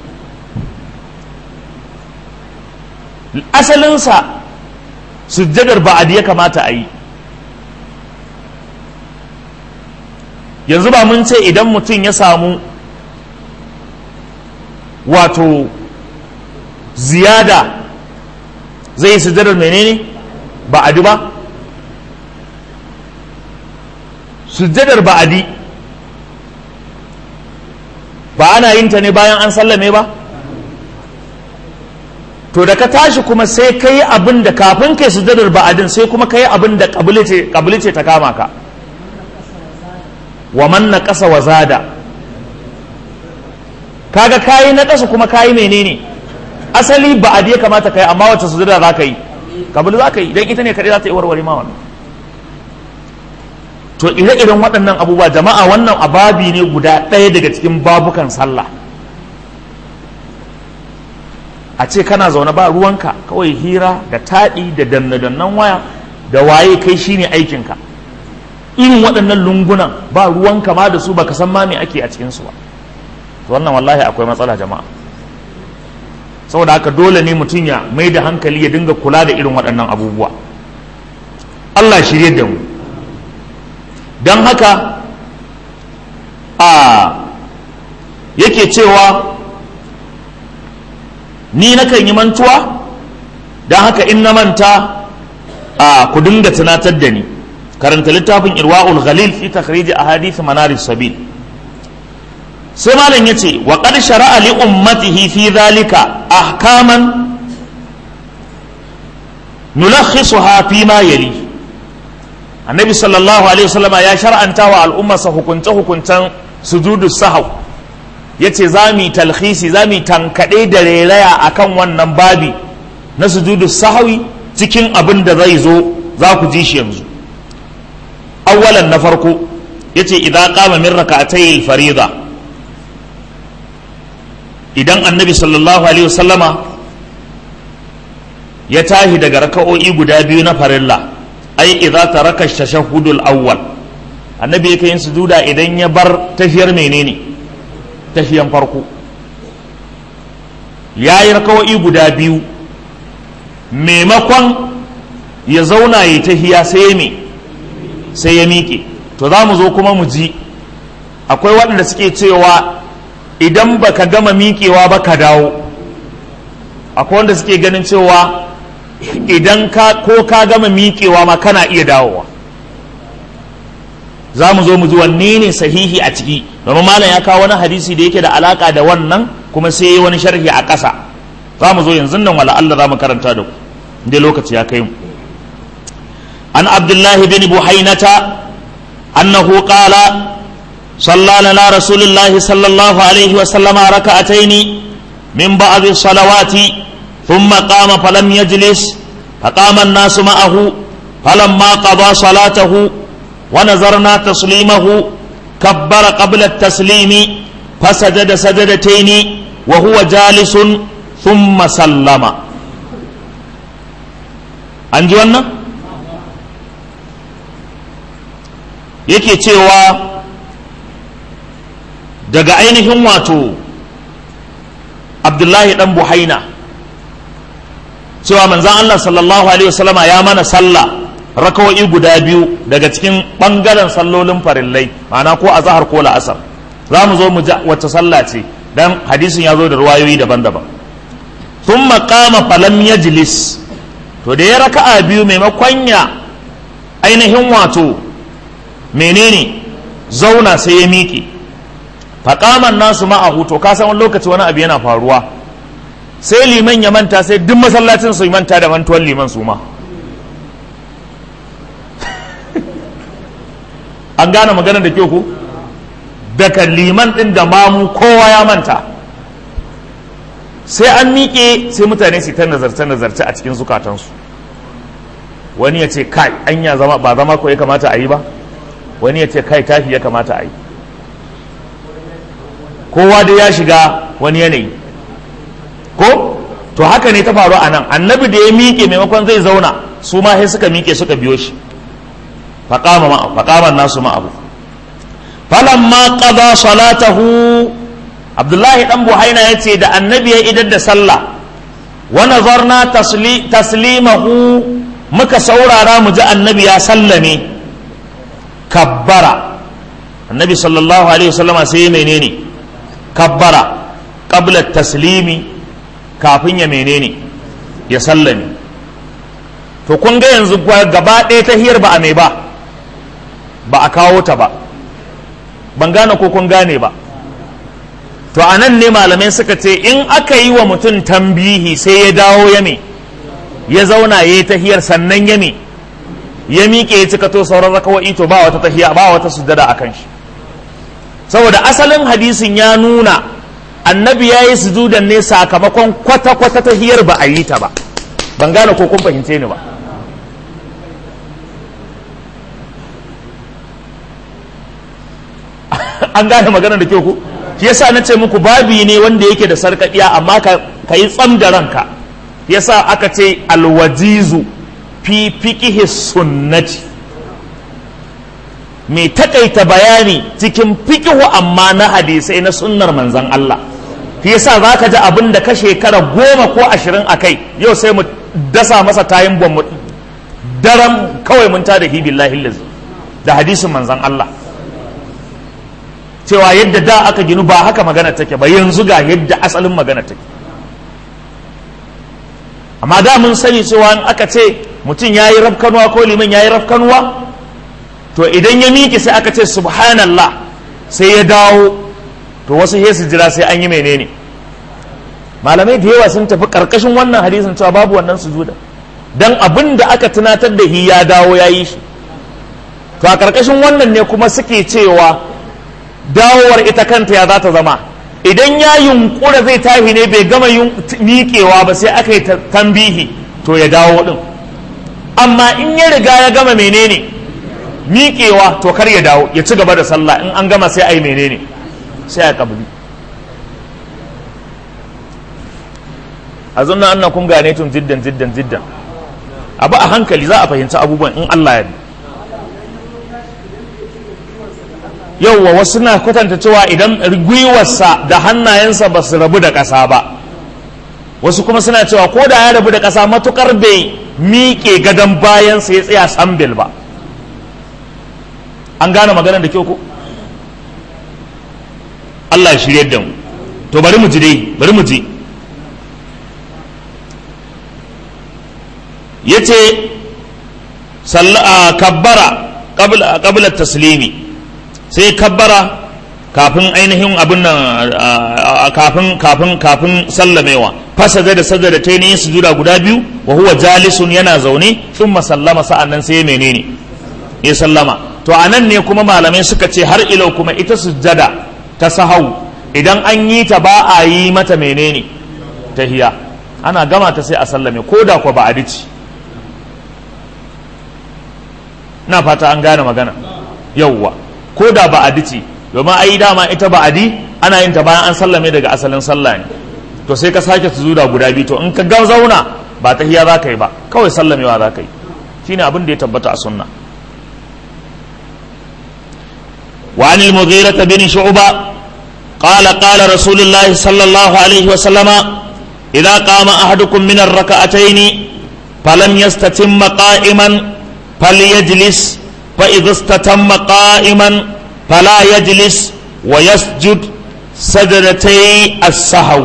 Asalinsa sujjadar ba'adi ya kamata a yi. Yanzu ba mun ce idan mutum ya samu wato ziyada zai yi sujjadar menene ba'adi ba? Sujjadar ba'adi ba ana yin ta ne bayan an sallame ba? To da ka tashi kuma sai ka yi abin da kafin kai sujjadar ba'adin sai kuma ka yi abin da ƙabili ce ta kama ka. Wa man na ƙasa wa zada, kaga kayi na ƙasa kuma kayi menene? Asali ba'adi ya kamata ka yi, amma wacce sujjada za ka yi? Ƙabili za ka yi, don ita ne kaɗai za ta yi warware ma wannan. to ire-iren waɗannan abubuwa jama'a wannan ababi ne guda ɗaya daga cikin babukan sallah. A ce kana zaune ba ruwanka kawai hira da taɗi da danne-dannen waya da waye kai shine aikinka, irin waɗannan lungunan ba ruwanka ma da su baka san ma me ake a cikinsu ba. To wannan wallahi akwai matsala jama'a. Saboda haka dole ne mutum ya mai da hankali ya dinga kula da irin waɗannan abubuwa. Allah shirye da mu. Don haka a yake cewa ni nakan yi mantuwa, don haka in na manta a ku dinga tunatar da ni. Karanta littafin Irwa'ul Ghalil fi takhrij ahadith manaris sabil. Sai malam yace wa qad shara'a li ummatihi fi dhalika ahkaman nulakhisuha fi ma yali. Annabi sallallahu alaihi wasallam ya shar'anta wa al'ummarsa hukunce hukuncen sujudu sahau. Yace zami talkhisi zami tankade da reraya akan wannan babi na sujudu sahwi cikin abin da zai zo za ku ji shi yanzu. Awwalan na farko yace idza qama min rak'atay al-fariida, idan annabi sallallahu alaihi wasallama ya tahi daga raka'o'i guda biyu na farilla, ai idza taraka ash-tashahhud al-awwal, annabi yake yin sujuda idan ya bar tafiyar menene tafiyan farko. Yayi raka'o'i guda biyu, maimakon ya zauna yi tahiya sai me sai ya miƙe. To za mu zo kuma mu ji akwai waɗanda suke cewa idan baka gama miƙewa ba ka dawo, akwai wanda suke ganin cewa idan ka ko ka gama miƙewa ma kana iya dawowa. Za mu zo mu ji wanne ne sahihi a ciki, domin malam ya kawo wani hadisi da yake da alaka da wannan kuma sai yi wani sharhi a ƙasa. Za mu zo yanzu nan wala Allah za mu karanta da ku inda lokaci ya kai mu. An Abdullahi bin Buhainata annahu qala صلى لنا رسول الله صلى الله عليه وسلم ركعتين من بعض الصلوات ثم قام فلم يجلس فقام الناس معه فلما قضى صلاته ونظرنا تسليمه كبر قبل التسليم فسجد سجدتين وهو جالس ثم سلم. أنجونا yake cewa daga ainihin wato Abdullahi dan Buhaina cewa manzan Allah sallallahu alaihi wasallama ya mana sallah rakawoyi guda biyu daga cikin bangaren sallolin farillai, ma'ana ko azhar ko la'asar. Za mu zo mu ji wacce sallah ce dan hadisin ya zo da ruwayoyi daban-daban. Thumma qama falam yajlis, to da ya raka'a biyu maimakon ya ainihin wato menene zauna sai ya miƙe. faƙaman nasu ma'ahu, to ka san wani lokaci wani abu yana faruwa sai liman ya manta, sai duk masallacin su manta da mantuwar liman su ma. An gane maganar da kyau ku, daga liman ɗin da mamu kowa ya manta, sai an miƙe sai mutane su ta nazarce-nazarce a cikin zukatansu. Wani ya ce kai anya zama ba zama ko ya kamata a yi ba, wani ya ce kai tafi ya kamata a yi. Kowa da ya shiga wani yanayi ko to haka ne ta faru a nan. Annabi da ya miƙe maimakon zai zauna, su ma sai suka miƙe suka biyo shi. faƙaman nasu ma'abu falamma qada salatahu, Abdullahi dan Buhaina ya ce da annabi ya idar da sallah, wa nazarna taslimahu, muka saurara mu ji annabi ya sallame, kabbara, annabi sallallahu alaihi wasallama sai menene kabbara qabla taslimi, kafin ya menene ya sallame. To kun ga yanzu gaba ɗaya tahiyar ba a mai ba ba a kawo ta ba, ban gane ko kun gane ba. To a nan ne malamai suka ce in aka yi wa mutum tambihi sai ya dawo ya me ya zauna ya yi tahiyar sannan ya me ya miƙe ya cika to sauran rakawa'i, to ba wata tahiya ba wata sujjada a kan shi, saboda asalin hadisin ya nuna annabi ya yi sujudan ne sakamakon kwata-kwata tahiyar ba a yi ta ba. Ban gane ko kun fahimce ni ba. an gane magana da kyau ku shi yasa na ce muku babi ne wanda yake da sarkaɗiya amma ka yi tsam da ranka yasa aka ce alwajizu fi fiqhi sunnati mai takaita bayani cikin fiqhu amma na hadisai na sunnar manzon Allah shi yasa zaka ji abin da ka shekara goma ko ashirin akai yau sai mu dasa masa tayin bom daram kawai mun tada hi billahi lazi da hadisin manzon Allah cewa yadda da aka ginu ba haka magana take ba yanzu ga yadda asalin magana take amma da mun sani cewa in aka ce mutum ya yi rafkanuwa ko liman ya yi rafkanuwa to idan ya miƙe sai aka ce subhanallah sai ya dawo to wasu sai su jira sai an yi menene malamai da yawa sun tafi karkashin wannan hadisin cewa babu wannan sujuda dan abin da aka tunatar da shi ya dawo ya yi shi to a karkashin wannan ne kuma suke cewa dawowar ita kanta ya za ta zama idan ya yunkura zai tafi ne bai gama miƙewa ba sai aka yi tambihi to ya dawo din amma in ya riga ya gama menene miƙewa to kar ya dawo ya ci gaba da sallah in an gama sai a yi menene sai a kabuli a zunna annan kun gane tun jiddan jiddan jiddan abu a hankali za a fahimci abubuwan in Allah ya bi yauwa wasu na kwatanta cewa idan gwiwarsa da hannayensa ba su rabu da ƙasa ba wasu kuma suna cewa ko da ya rabu da ƙasa matukar bai miƙe gadon bayansa ya tsaya sambil ba an gane maganar da kyau ko Allah ya shirye da mu to bari mu ji dai bari mu ji yace salla kabbara qabla qabla taslimi sai kabbara kafin ainihin abin nan kafin kafin kafin sallamewa fasaja da sajada ta yin sujuda guda biyu wa huwa jalisun yana zaune thumma sallama sa'annan sai menene ya sallama to anan ne kuma malamai suka ce har ilau kuma ita sujjada ta sahau idan an yi ta ba a yi mata menene tahiya ana gama ta sai a sallame ko da kwa ba a dici na fata an gane magana yawwa ko da ba a dici domin ai dama ita ba adi ana yin ta bayan an sallame daga asalin sallah ne to sai ka sake sujuda guda biyu to in ka ga zauna ba tahiya za ka yi ba kawai sallamewa za ka yi shine abin da ya tabbata a sunna وعن المغيرة بن شعبة قال قال رسول الله صلى الله عليه وسلم إذا قام أحدكم من الركعتين فلم يستتم قائما فليجلس فإذا استتم قائما فلا يجلس ويسجد سجدتي السهو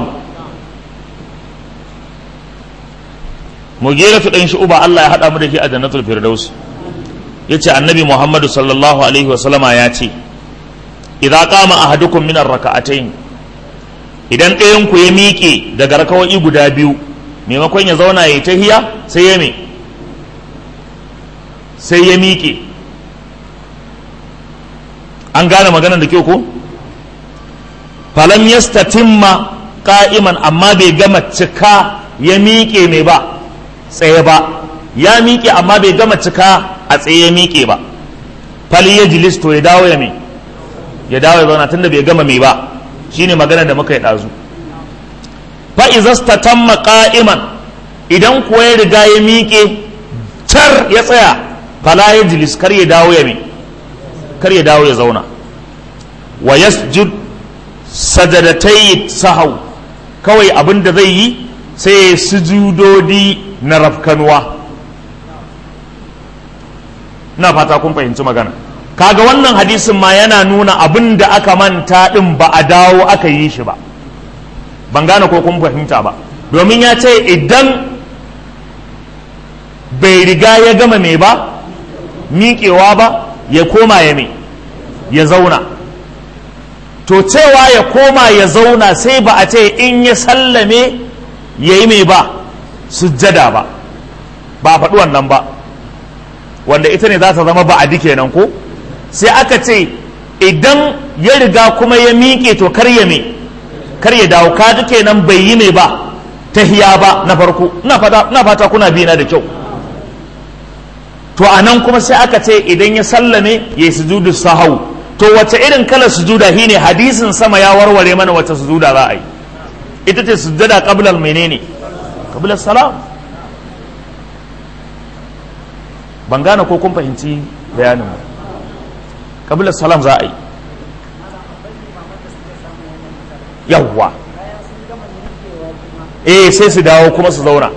مغيرة بن شعبة الله يحد أمره في أجنة الفردوس يتي النبي محمد صلى الله عليه وسلم ياتي idza qama ahadukum min ar-rak'atayn idan ɗayan ku ya miƙe daga rakawai guda biyu maimakon ya zauna ya tahiya sai ya me sai ya miƙe an gane maganar da kyau ko falam yastatimma qa'iman amma bai gama cika ya miƙe mai ba tsaye ba ya miƙe amma bai gama cika a tsaye ya miƙe ba fali yajlis to ya dawo ya me ya dawo ya zauna tunda bai gama mai ba shine magana da muka yi dazu fa izastatamma qa'iman idan kuwa ya riga ya miƙe tar ya tsaya fala yajlis kar ya dawo ya mi kar ya dawo ya zauna wa yasjud sajadatai sahau kawai abin da zai yi sai sujudodi na rafkanuwa na fata kun fahimci magana kaga wannan hadisin ma yana nuna abin da aka manta din ba a dawo aka yi shi ba ban gane ko kun fahimta ba domin ya ce idan bai riga ya gama mai ba miƙewa ba ya koma ya mai ya zauna to cewa ya koma ya zauna sai ba a ce in ya sallame ya yi mai ba sujjada ba ba a faɗi wannan ba wanda ita ne za ta zama ba a dike nan ko sai aka ce idan ya riga kuma ya miƙe to kar ya me kar ya dawo ka duke nan bai yi mai ba tahiya ba na farko ina fata ina fata kuna bi na da kyau to anan kuma sai aka ce idan ya sallame ya yi sujudu sahau to wace irin kalar sujuda shine hadisin sama ya warware mana wace sujuda za a yi, ita ce sujada qabla menene qabla salam. ban gane ko kun fahimci bayanin mu. qabla salam za a yi, yawwa eh sai su dawo kuma su zauna.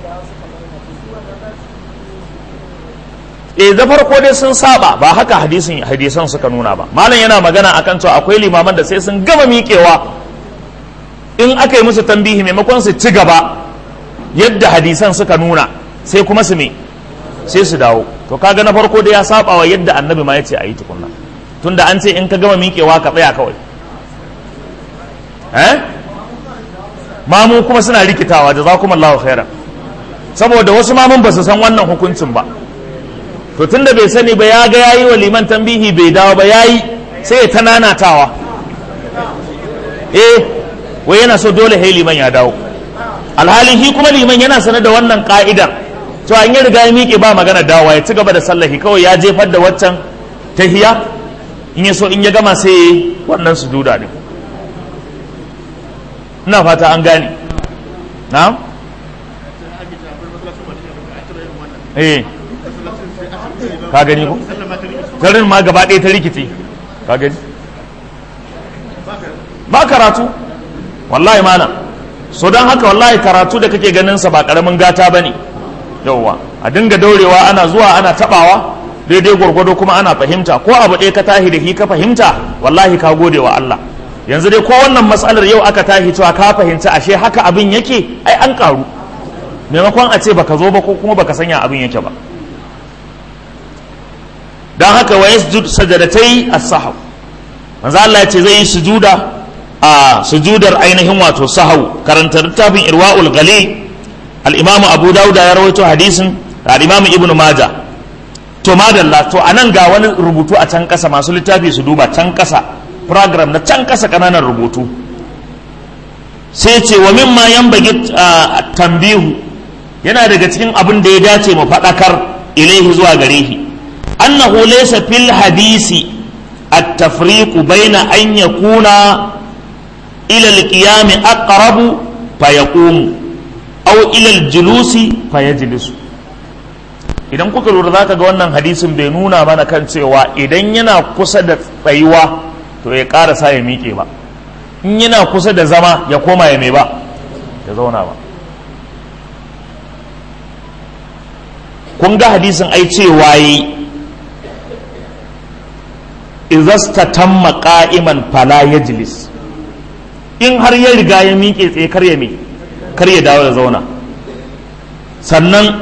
eh da farko dai sun saba, ba haka hadisin hadisan suka nuna ba. malam yana magana akan cewa akwai limaman da sai sun gama miƙewa in aka yi musu tambihi maimakon su ci gaba yadda hadisan suka nuna sai kuma su me sai su dawo. to kaga na farko dai ya saba wa yadda annabi ma yace ayi tukunna, tunda an ce in ka gama miƙewa ka tsaya kawai. eh mamu kuma suna rikitawa, jazakumullahu khairan, saboda wasu mamun ba su san wannan hukuncin ba. to tunda bai sani ba ya ga yayi wa liman tambihi bai dawo ba yayi sai ya tananatawa, eh wai yana so dole hai liman ya dawo, alhali shi kuma liman yana sanar da wannan ka'idar to an yi riga ya miƙe ba magana dawowa, ya ci gaba da sallahi kawai, ya jefar da waccan tahiya, in ya so in ya gama sai wannan sujuda din. ina fata an gane. na'am eh ka gani ko garin ma gaba ɗaya ta rikice, ka gani ba karatu wallahi malam. so don haka wallahi karatu da kake ganin sa ba karamin gata bane. yauwa a dinga daurewa ana zuwa ana tabawa daidai gwargwado kuma ana fahimta, ko abu ɗaya ka tahi da shi ka fahimta wallahi ka gode wa Allah. yanzu dai ko wannan matsalar yau aka tahi cewa ka fahimta ashe haka abin yake, ai an karu, maimakon a ce baka zo ba ko kuma baka sanya abin yake ba. don haka wa yasjud sajadatai as-sahw, manzo Allah ya ce zai yi sujuda a sujudar ainihin wato sahau. karanta littafin irwaul ghali, al-imam Abu Dawud ya rawaito hadisin, al-imam Ibn Majah. to madalla, to anan ga wani rubutu a can kasa, masu littafi su duba can kasa, program na can kasa kananan rubutu, sai ce wa mimma yanbaghi tambihu, yana daga cikin abin da ya dace mu faɗakar ilaihi zuwa gare shi, annahu laysa fil hadisi at-tafriqu bayna an yakuna ila al-qiyam aqrabu fa yaqumu aw ila al-julusi fa yajlisu. idan kuka lura zaka ga wannan hadisin bai nuna mana kan cewa idan yana kusa da tsayuwa to ya karasa ya miƙe ba, in yana kusa da zama ya koma ya mai ba ya zauna ba. kun ga hadisin ai cewa yi izastatamma qa'iman fala yajlis, in har ya riga ya miƙe tsaye kar ya me kar ya dawo da zauna. sannan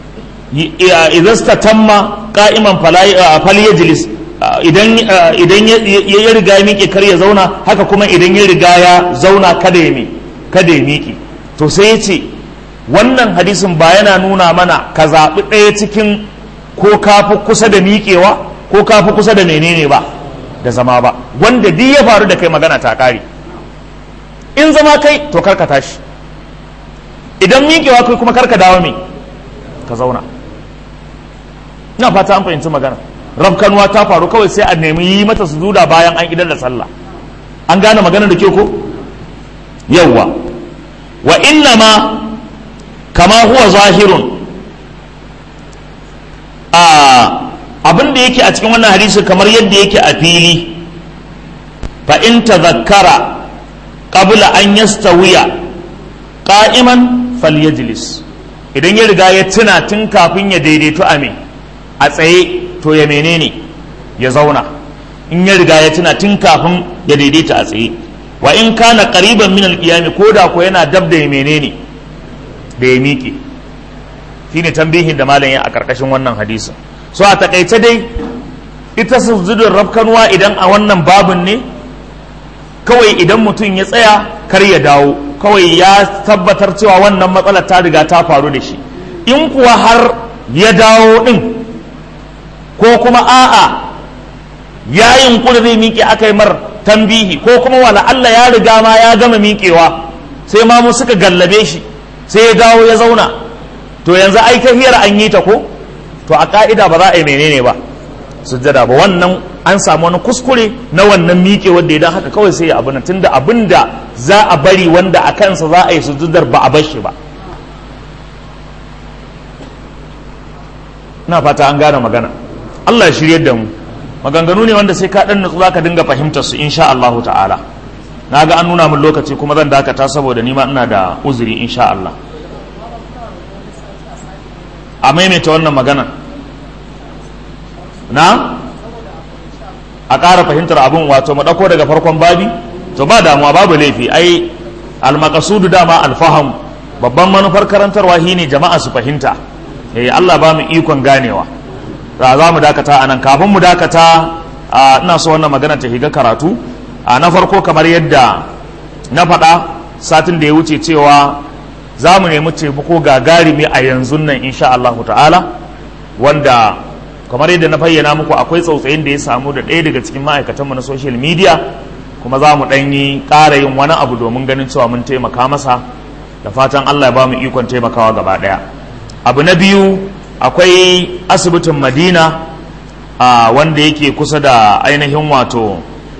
izastatamma qa'iman fala yajlis, idan idan ya riga ya miƙe kar ya zauna, haka kuma idan ya riga ya zauna kada ya me kada ya miƙe. to sai ya ce wannan hadisin ba yana nuna mana ka zaɓi ɗaya cikin ko kafi kusa da miƙewa ko kafi kusa da menene ba da zama ba, wanda duk ya faru da kai magana ta ƙare. in zama kai to karka tashi, idan miƙewa kai kuma karka dawo me ka zauna. ina fata an fahimci magana. rabkanuwa ta faru kawai sai a nemi yi mata sujuda bayan an idar da sallah, an gane magana da ke ko yawwa. wa inna ma kama huwa zahirun, a abin da yake a cikin wannan hadisi kamar yadda yake a fili, fa in tadhakkara qabla an yastawiya qa'iman falyajlis, idan ya riga ya tuna tun kafin ya daidaito a me a tsaye to ya menene ya zauna, in ya riga ya tuna tun kafin ya daidaita a tsaye. wa in kana qariban min al-qiyam, ko da ko yana dab da ya menene da ya miƙe. shine tambihin da malam ya a karkashin wannan hadisin. so a takaice dai ita sujudin rabkanwa idan a wannan babin ne kawai idan mutum ya tsaya kar ya dawo, kawai ya tabbatar cewa wannan matsalar ta riga ta faru da shi. in kuwa har ya dawo din ko kuma a'a ya yunkuri zai miƙe aka yi mar tambihi, ko kuma wala Allah ya riga ma ya gama miƙewa sai ma mu suka gallabe shi sai ya dawo ya zauna, to yanzu ai tahiyar an yi ta ko, to a ka'ida ba za a yi menene ba sujjada ba. wannan an samu wani kuskure na wannan miƙe wanda idan haka kawai sai ya abin tunda abin da za a bari wanda a kansa za a yi sujudar ba a bar shi ba. na fata an gane magana. Allah ya shirye da mu. maganganu ne wanda sai ka dan nutsu zaka dinga fahimtar su insha Allah ta'ala. na ga an nuna min lokaci kuma zan dakata saboda ni ma ina da uzuri insha Allah. a maimaita wannan magana na a ƙara fahimtar abin wato mu ɗauko daga farkon babi to ba damuwa babu laifi ai almakasudu dama alfaham babban manufar karantarwa shine jama'a su fahimta eh Allah ba mu ikon ganewa za za mu dakata anan kafin mu dakata ina so wannan magana ta higa karatu a na farko kamar yadda na faɗa satin da ya wuce cewa za mu nemi taimako gagarumi a yanzu nan insha Allah ta'ala wanda kamar yadda na bayyana muku akwai tsautsayin da ya samu da ɗaya daga cikin ma'aikatanmu na social media kuma za mu ɗan yi ƙara yin wani abu domin ganin cewa mun taimaka masa da fatan Allah ya ba mu ikon taimakawa gaba ɗaya. abu na biyu akwai asibitin Madina a wanda yake kusa da ainihin wato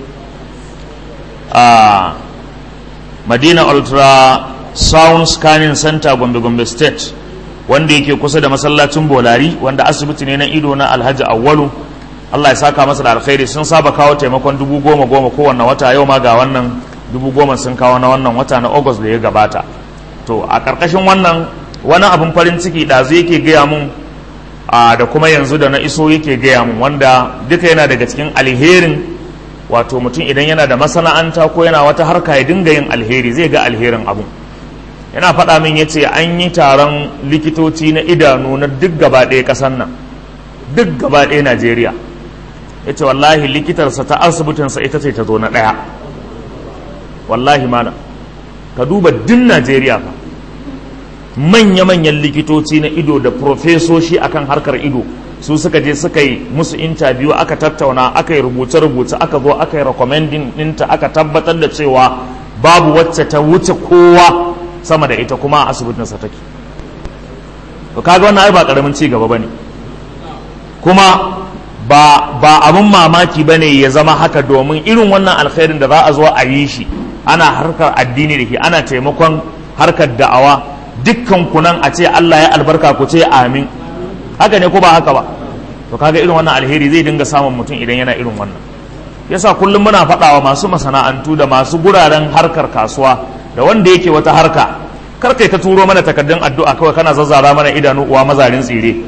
a Madina Ultra Sound Scanning Center Gombe Gombe State wanda yake kusa da masallacin Bolari wanda asibiti ne na ido na Alhaji Awwalu. Allah ya saka masa da alkhairi. sun saba kawo taimakon dubu goma goma kowanne wata, yau ma ga wannan dubu goma sun kawo na wannan wata na August da ya gabata. to a ƙarƙashin wannan wani abin farin ciki ɗazu yake gaya mun da kuma yanzu da na iso yake gaya mun wanda duka yana daga cikin alherin wato mutum idan yana da masana'anta ko yana wata harka ya dinga yin alheri zai ga alherin abu. yana faɗa min ya ce an yi taron likitoci na idanu na duk gaba ɗaya ƙasar nan duk gaba ɗaya Najeriya. ya ce wallahi likitarsa ta asibitinsa ita ce ta zo na ɗaya. wallahi mana ka duba din Najeriya fa manya-manyan likitoci na ido da profesoshi akan harkar ido su suka je suka yi musu interview aka tattauna aka yi rubuce-rubuce aka zo aka yi recommending ɗinta aka tabbatar da cewa babu wacce ta wuce kowa sama da ita kuma a asibitinsa take. to kaga wannan ai ba karamin ci gaba bane kuma ba ba abun mamaki bane ya zama haka domin irin wannan alkhairin da za a zo a yi shi ana harkar addini da ke ana taimakon harkar da'awa dukkan kunan a ce Allah ya albarka ku ce amin. haka ne ko ba haka ba? to kaga irin wannan alheri zai dinga samun mutum idan yana irin wannan. yasa kullum muna faɗawa masu masana'antu da masu guraren harkar kasuwa da wanda yake wata harka kar kai ta turo mana takardun addu'a kawai kana zazzara mana idanu uwa mazarin tsire.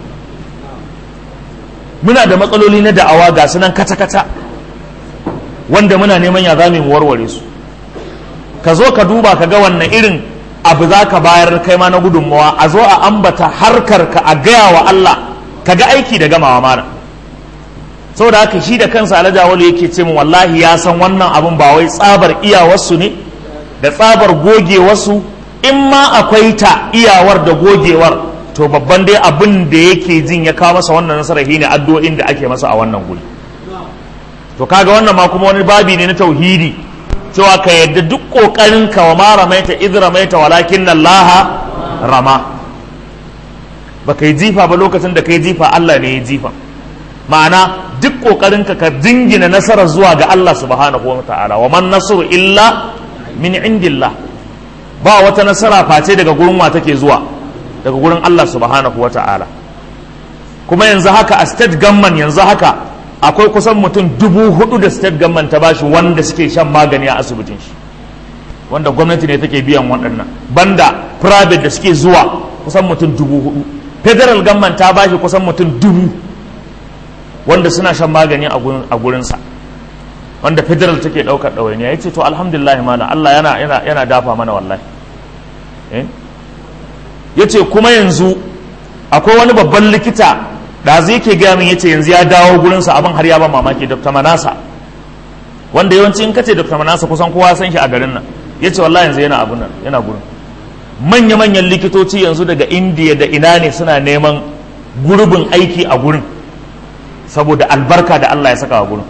muna da matsaloli na da'awa ga sunan kata-kata wanda muna neman ya zame mu warware su. ka zo ka duba ka ga wannan irin abu za ka bayar kai ma na gudunmawa a zo a ambata harkar ka a gaya wa Allah ka ga aiki da gamawa mana. saboda haka shi da kansa Alhaji Awwalu yake ce mu wallahi ya san wannan abun ba wai tsabar iyawarsu ne da tsabar gogewarsu, in ma akwai ta iyawar da gogewar to babban dai abin da yake jin ya kawo masa wannan nasara shine addu'o'in da ake masa a wannan guri. to kaga wannan ma kuma wani babi ne na tauhidi cewa ka yadda duk kokarin ka wa ma ramaita idh ramaita walakin Allah rama. baka yi jifa ba lokacin da kai jifa Allah ne ya jifa. ma'ana duk kokarin ka ka dingina nasara zuwa ga Allah subhanahu wa ta'ala. wa man nasru illa min indillah. ba wata nasara face daga gurin wa take zuwa daga gurin Allah subhanahu wa ta'ala. kuma yanzu haka a state government yanzu haka akwai kusan mutum dubu hudu da state government ta bashi wanda suke shan magani a asibitin shi, wanda gwamnati ne take biyan waɗannan, banda private da suke zuwa kusan mutum dubu hudu. federal government ta bashi kusan mutum dubu wanda suna shan magani a gurinsa, wanda federal take ɗaukar ɗawainiya. ya ce to alhamdulillah mana Allah yana, yana, yana dafa mana wallahi. eh? ya ce kuma yanzu akwai wani babban likita da zai ke gaya min ya ce yanzu ya dawo gurinsa, abin har ya ban mamaki, Dr. Manasa, wanda yawanci in kace Dr. Manasa kusan kowa san shi a garin nan. ya ce wallahi yanzu yana abun nan yana gurin. manya-manyan likitoci yanzu daga Indiya da ina ne suna neman gurbin aiki a gurin saboda albarka da Allah ya saka a gurin.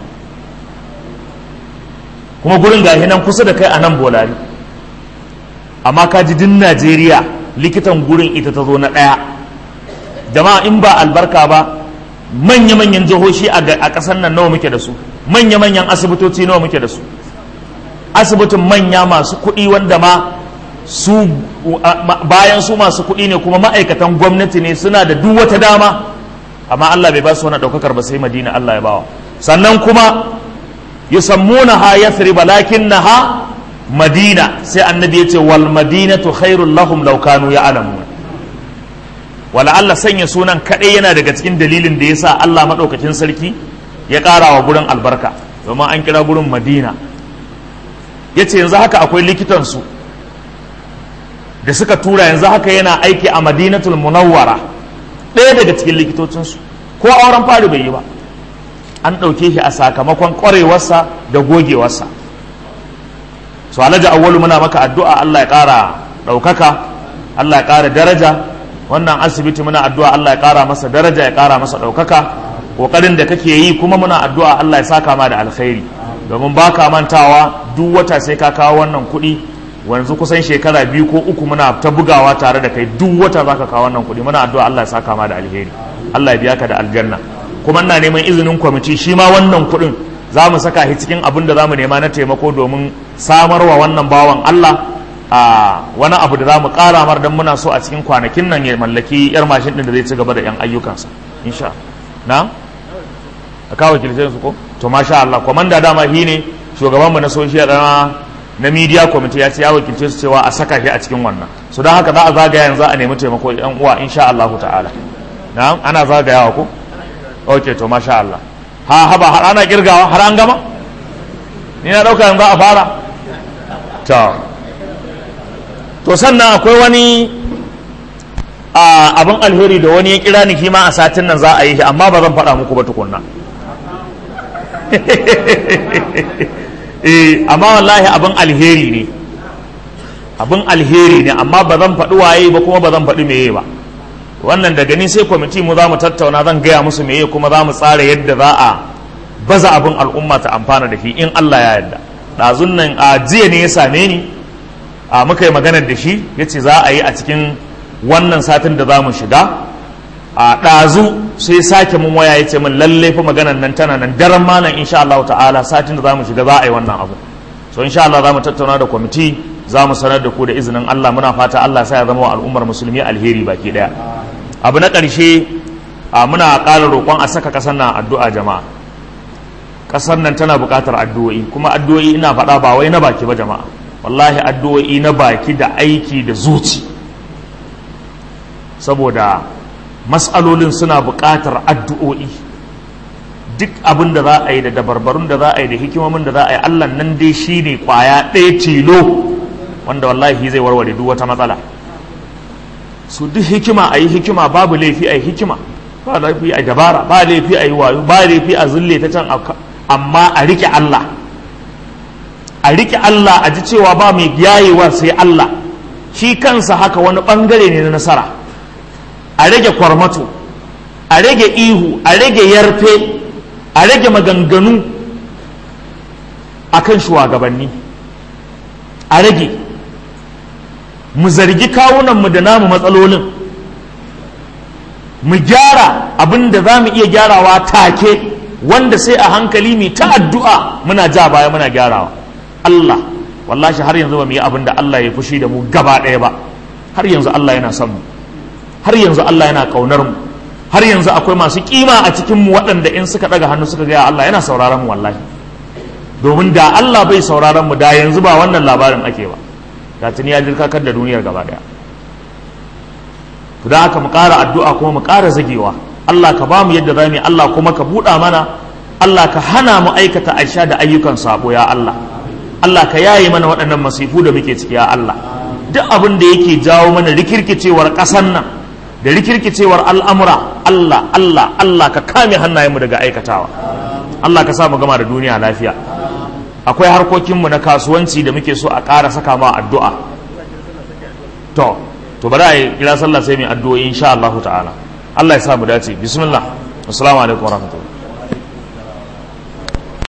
kuma gurin gashi nan kusa da kai a nan Bolari, amma ka ji din Najeriya likitan gurin ita ta zo na ɗaya. jama'a in ba albarka ba manya-manyan jihohi a ƙasar nan nawa muke da su, manya-manyan asibitoci nawa muke da su, asibitin manya masu kuɗi wanda ma su bayan su masu kuɗi ne kuma ma'aikatan gwamnati ne, suna da duk wata dama, amma Allah bai ba su wani ɗaukakar ba sai Madina Allah ya bawa. Sannan kuma yusammunaha Yathrib lakinnaha Madina, sai annabi ya ce wal madinatu khairul lahum law kanu ya'lamun. Wala Allah sanya sunan kadai yana daga cikin dalilin da yasa Allah madaukakin sarki ya ƙara wa gurin albarka, domin an kira gurin Madina. Yace yanzu haka akwai likitan su da suka tura, yanzu haka yana aiki a Madinatul Munawwara, ɗaya daga cikin likitocin su, ko auren fari bai yi ba, an ɗauke shi a sakamakon ƙwarewarsa da gogewarsa. So Alhaji Awwalu muna maka addu'a Allah ya ƙara ɗaukaka, Allah ya ƙara daraja. Wannan asibiti muna addu'a Allah ya ƙara masa daraja, ya ƙara masa ɗaukaka. Ƙoƙarin da kake yi kuma muna addu'a Allah ya saka ma da alkhairi, domin ba ka mantawa duk wata sai ka kawo wannan kuɗi. Wanzu kusan shekara biyu ko uku muna ta bugawa tare da kai, duk wata za ka kawo wannan kuɗi. Muna addu'a Allah ya saka ma da alheri, Allah ya biya ka da aljanna. Kuma ina neman izinin kwamiti, shi ma wannan kuɗin za mu saka shi cikin abin da za mu nema na taimako domin samarwa wannan bawan Allah a wani abu da za mu ƙara mar, don muna so a cikin kwanakin nan ya mallaki yar mashin ɗin da zai ci gaba da yan ayyukansa insha na a kawo kilisen su ko to masha Allah. Komanda dama shi ne shugabanmu na social na na media committee, ya ce ya wakilce su cewa a saka shi a cikin wannan, so don haka za a zagaya yanzu a nemi taimako yan uwa insha Allah ta'ala. Na ana zagayawa ko okay, to masha Allah. Ha haba har ana kirgawa har an gama, ni na dauka yanzu a fara to to sannan akwai wani abin alheri da wani ya kira ni kima a satin nan za a yi shi, amma ba zan faɗa muku ba tukunna. eh amma wallahi abin alheri ne, abin alheri ne, amma ba zan faɗi waye ba kuma ba zan faɗi meye ba. Wannan da gani sai kwamiti mu za mu tattauna, zan gaya musu meye kuma za mu tsara yadda za a baza abin al'umma ta amfana da shi in Allah ya yarda. Ɗazun nan a jiya ne ya same ni, a muka yi maganar da shi, ya ce za a yi a cikin wannan satin da za mu shiga. A ɗazu sai sake mun waya ya ce min lalle fa maganar nan tana nan daren malam insha Allah ta'ala, satin da za mu shiga za a yi wannan abu. So insha Allah za mu tattauna da kwamiti, za mu sanar da ku da izinin Allah. Muna fata Allah sa ya zama wa al'ummar musulmi alheri baki daya. Abu na ƙarshe, muna ƙara roƙon a saka ƙasar nan addu'a jama'a. Ƙasar nan tana buƙatar addu'o'i, kuma addu'o'i ina faɗa ba wai na baki ba jama'a, wallahi addu'o'i na baki da aiki da zuci, saboda mas'alolin suna buƙatar addu'o'i. Duk abin da za a yi da dabarbarun da za a yi da hikimomin da za a yi, Allah nan dai shi ne ƙwaya ɗaya tilo wanda wallahi zai warware duk wata matsala. Su duk hikima a yi hikima, babu laifi a yi hikima, ba laifi a dabara, ba laifi a yi wayo, ba laifi a zulle ta can, amma a riƙe Allah, a riƙe Allah, a ji cewa ba mai yayewa sai Allah. Shi kansa haka wani ɓangare ne na nasara. A rage kwarmato, a rage ihu, a rage yarfe, a rage maganganu akan shugabanni, a rage, mu zargi kawunanmu da namu matsalolin, mu gyara abin da za mu iya gyarawa take, wanda sai a hankali mai ta addu'a muna ja baya muna gyarawa. Allah wallahi har yanzu ba mu yi abin da Allah ya fushi da mu gaba ɗaya ba. Har yanzu Allah yana son mu, har yanzu Allah yana ƙaunar mu, har yanzu akwai masu kima a cikin mu waɗanda in suka ɗaga hannu suka gaya Allah yana sauraron mu wallahi. Domin da Allah bai sauraron mu, da yanzu ba wannan labarin ake ba, da tuni ya jirkakar da duniyar gaba daya. To da haka mu ƙara addu'a kuma mu ƙara zagewa. Allah ka ba mu yadda za mu yi, Allah kuma ka buɗa mana, Allah ka hana mu aikata aisha da ayyukan sabo ya Allah. Allah ka yaye mana waɗannan masifu da muke ciki ya Allah. Duk abin da yake jawo mana rikirkicewar ƙasar nan da rikirkicewar al'amura, Allah Allah Allah ka kame hannayenmu daga aikatawa. Allah ka sa mu gama da duniya lafiya. Akwai harkokinmu na kasuwanci da muke so a ƙara saka ma addu'a. To, to bari a yi kira sallah sai mai addu'o'i insha Allah ta'ala. Allah ya sa mu dace. Bismillah. Assalamu alaikum wa rahmatullahi.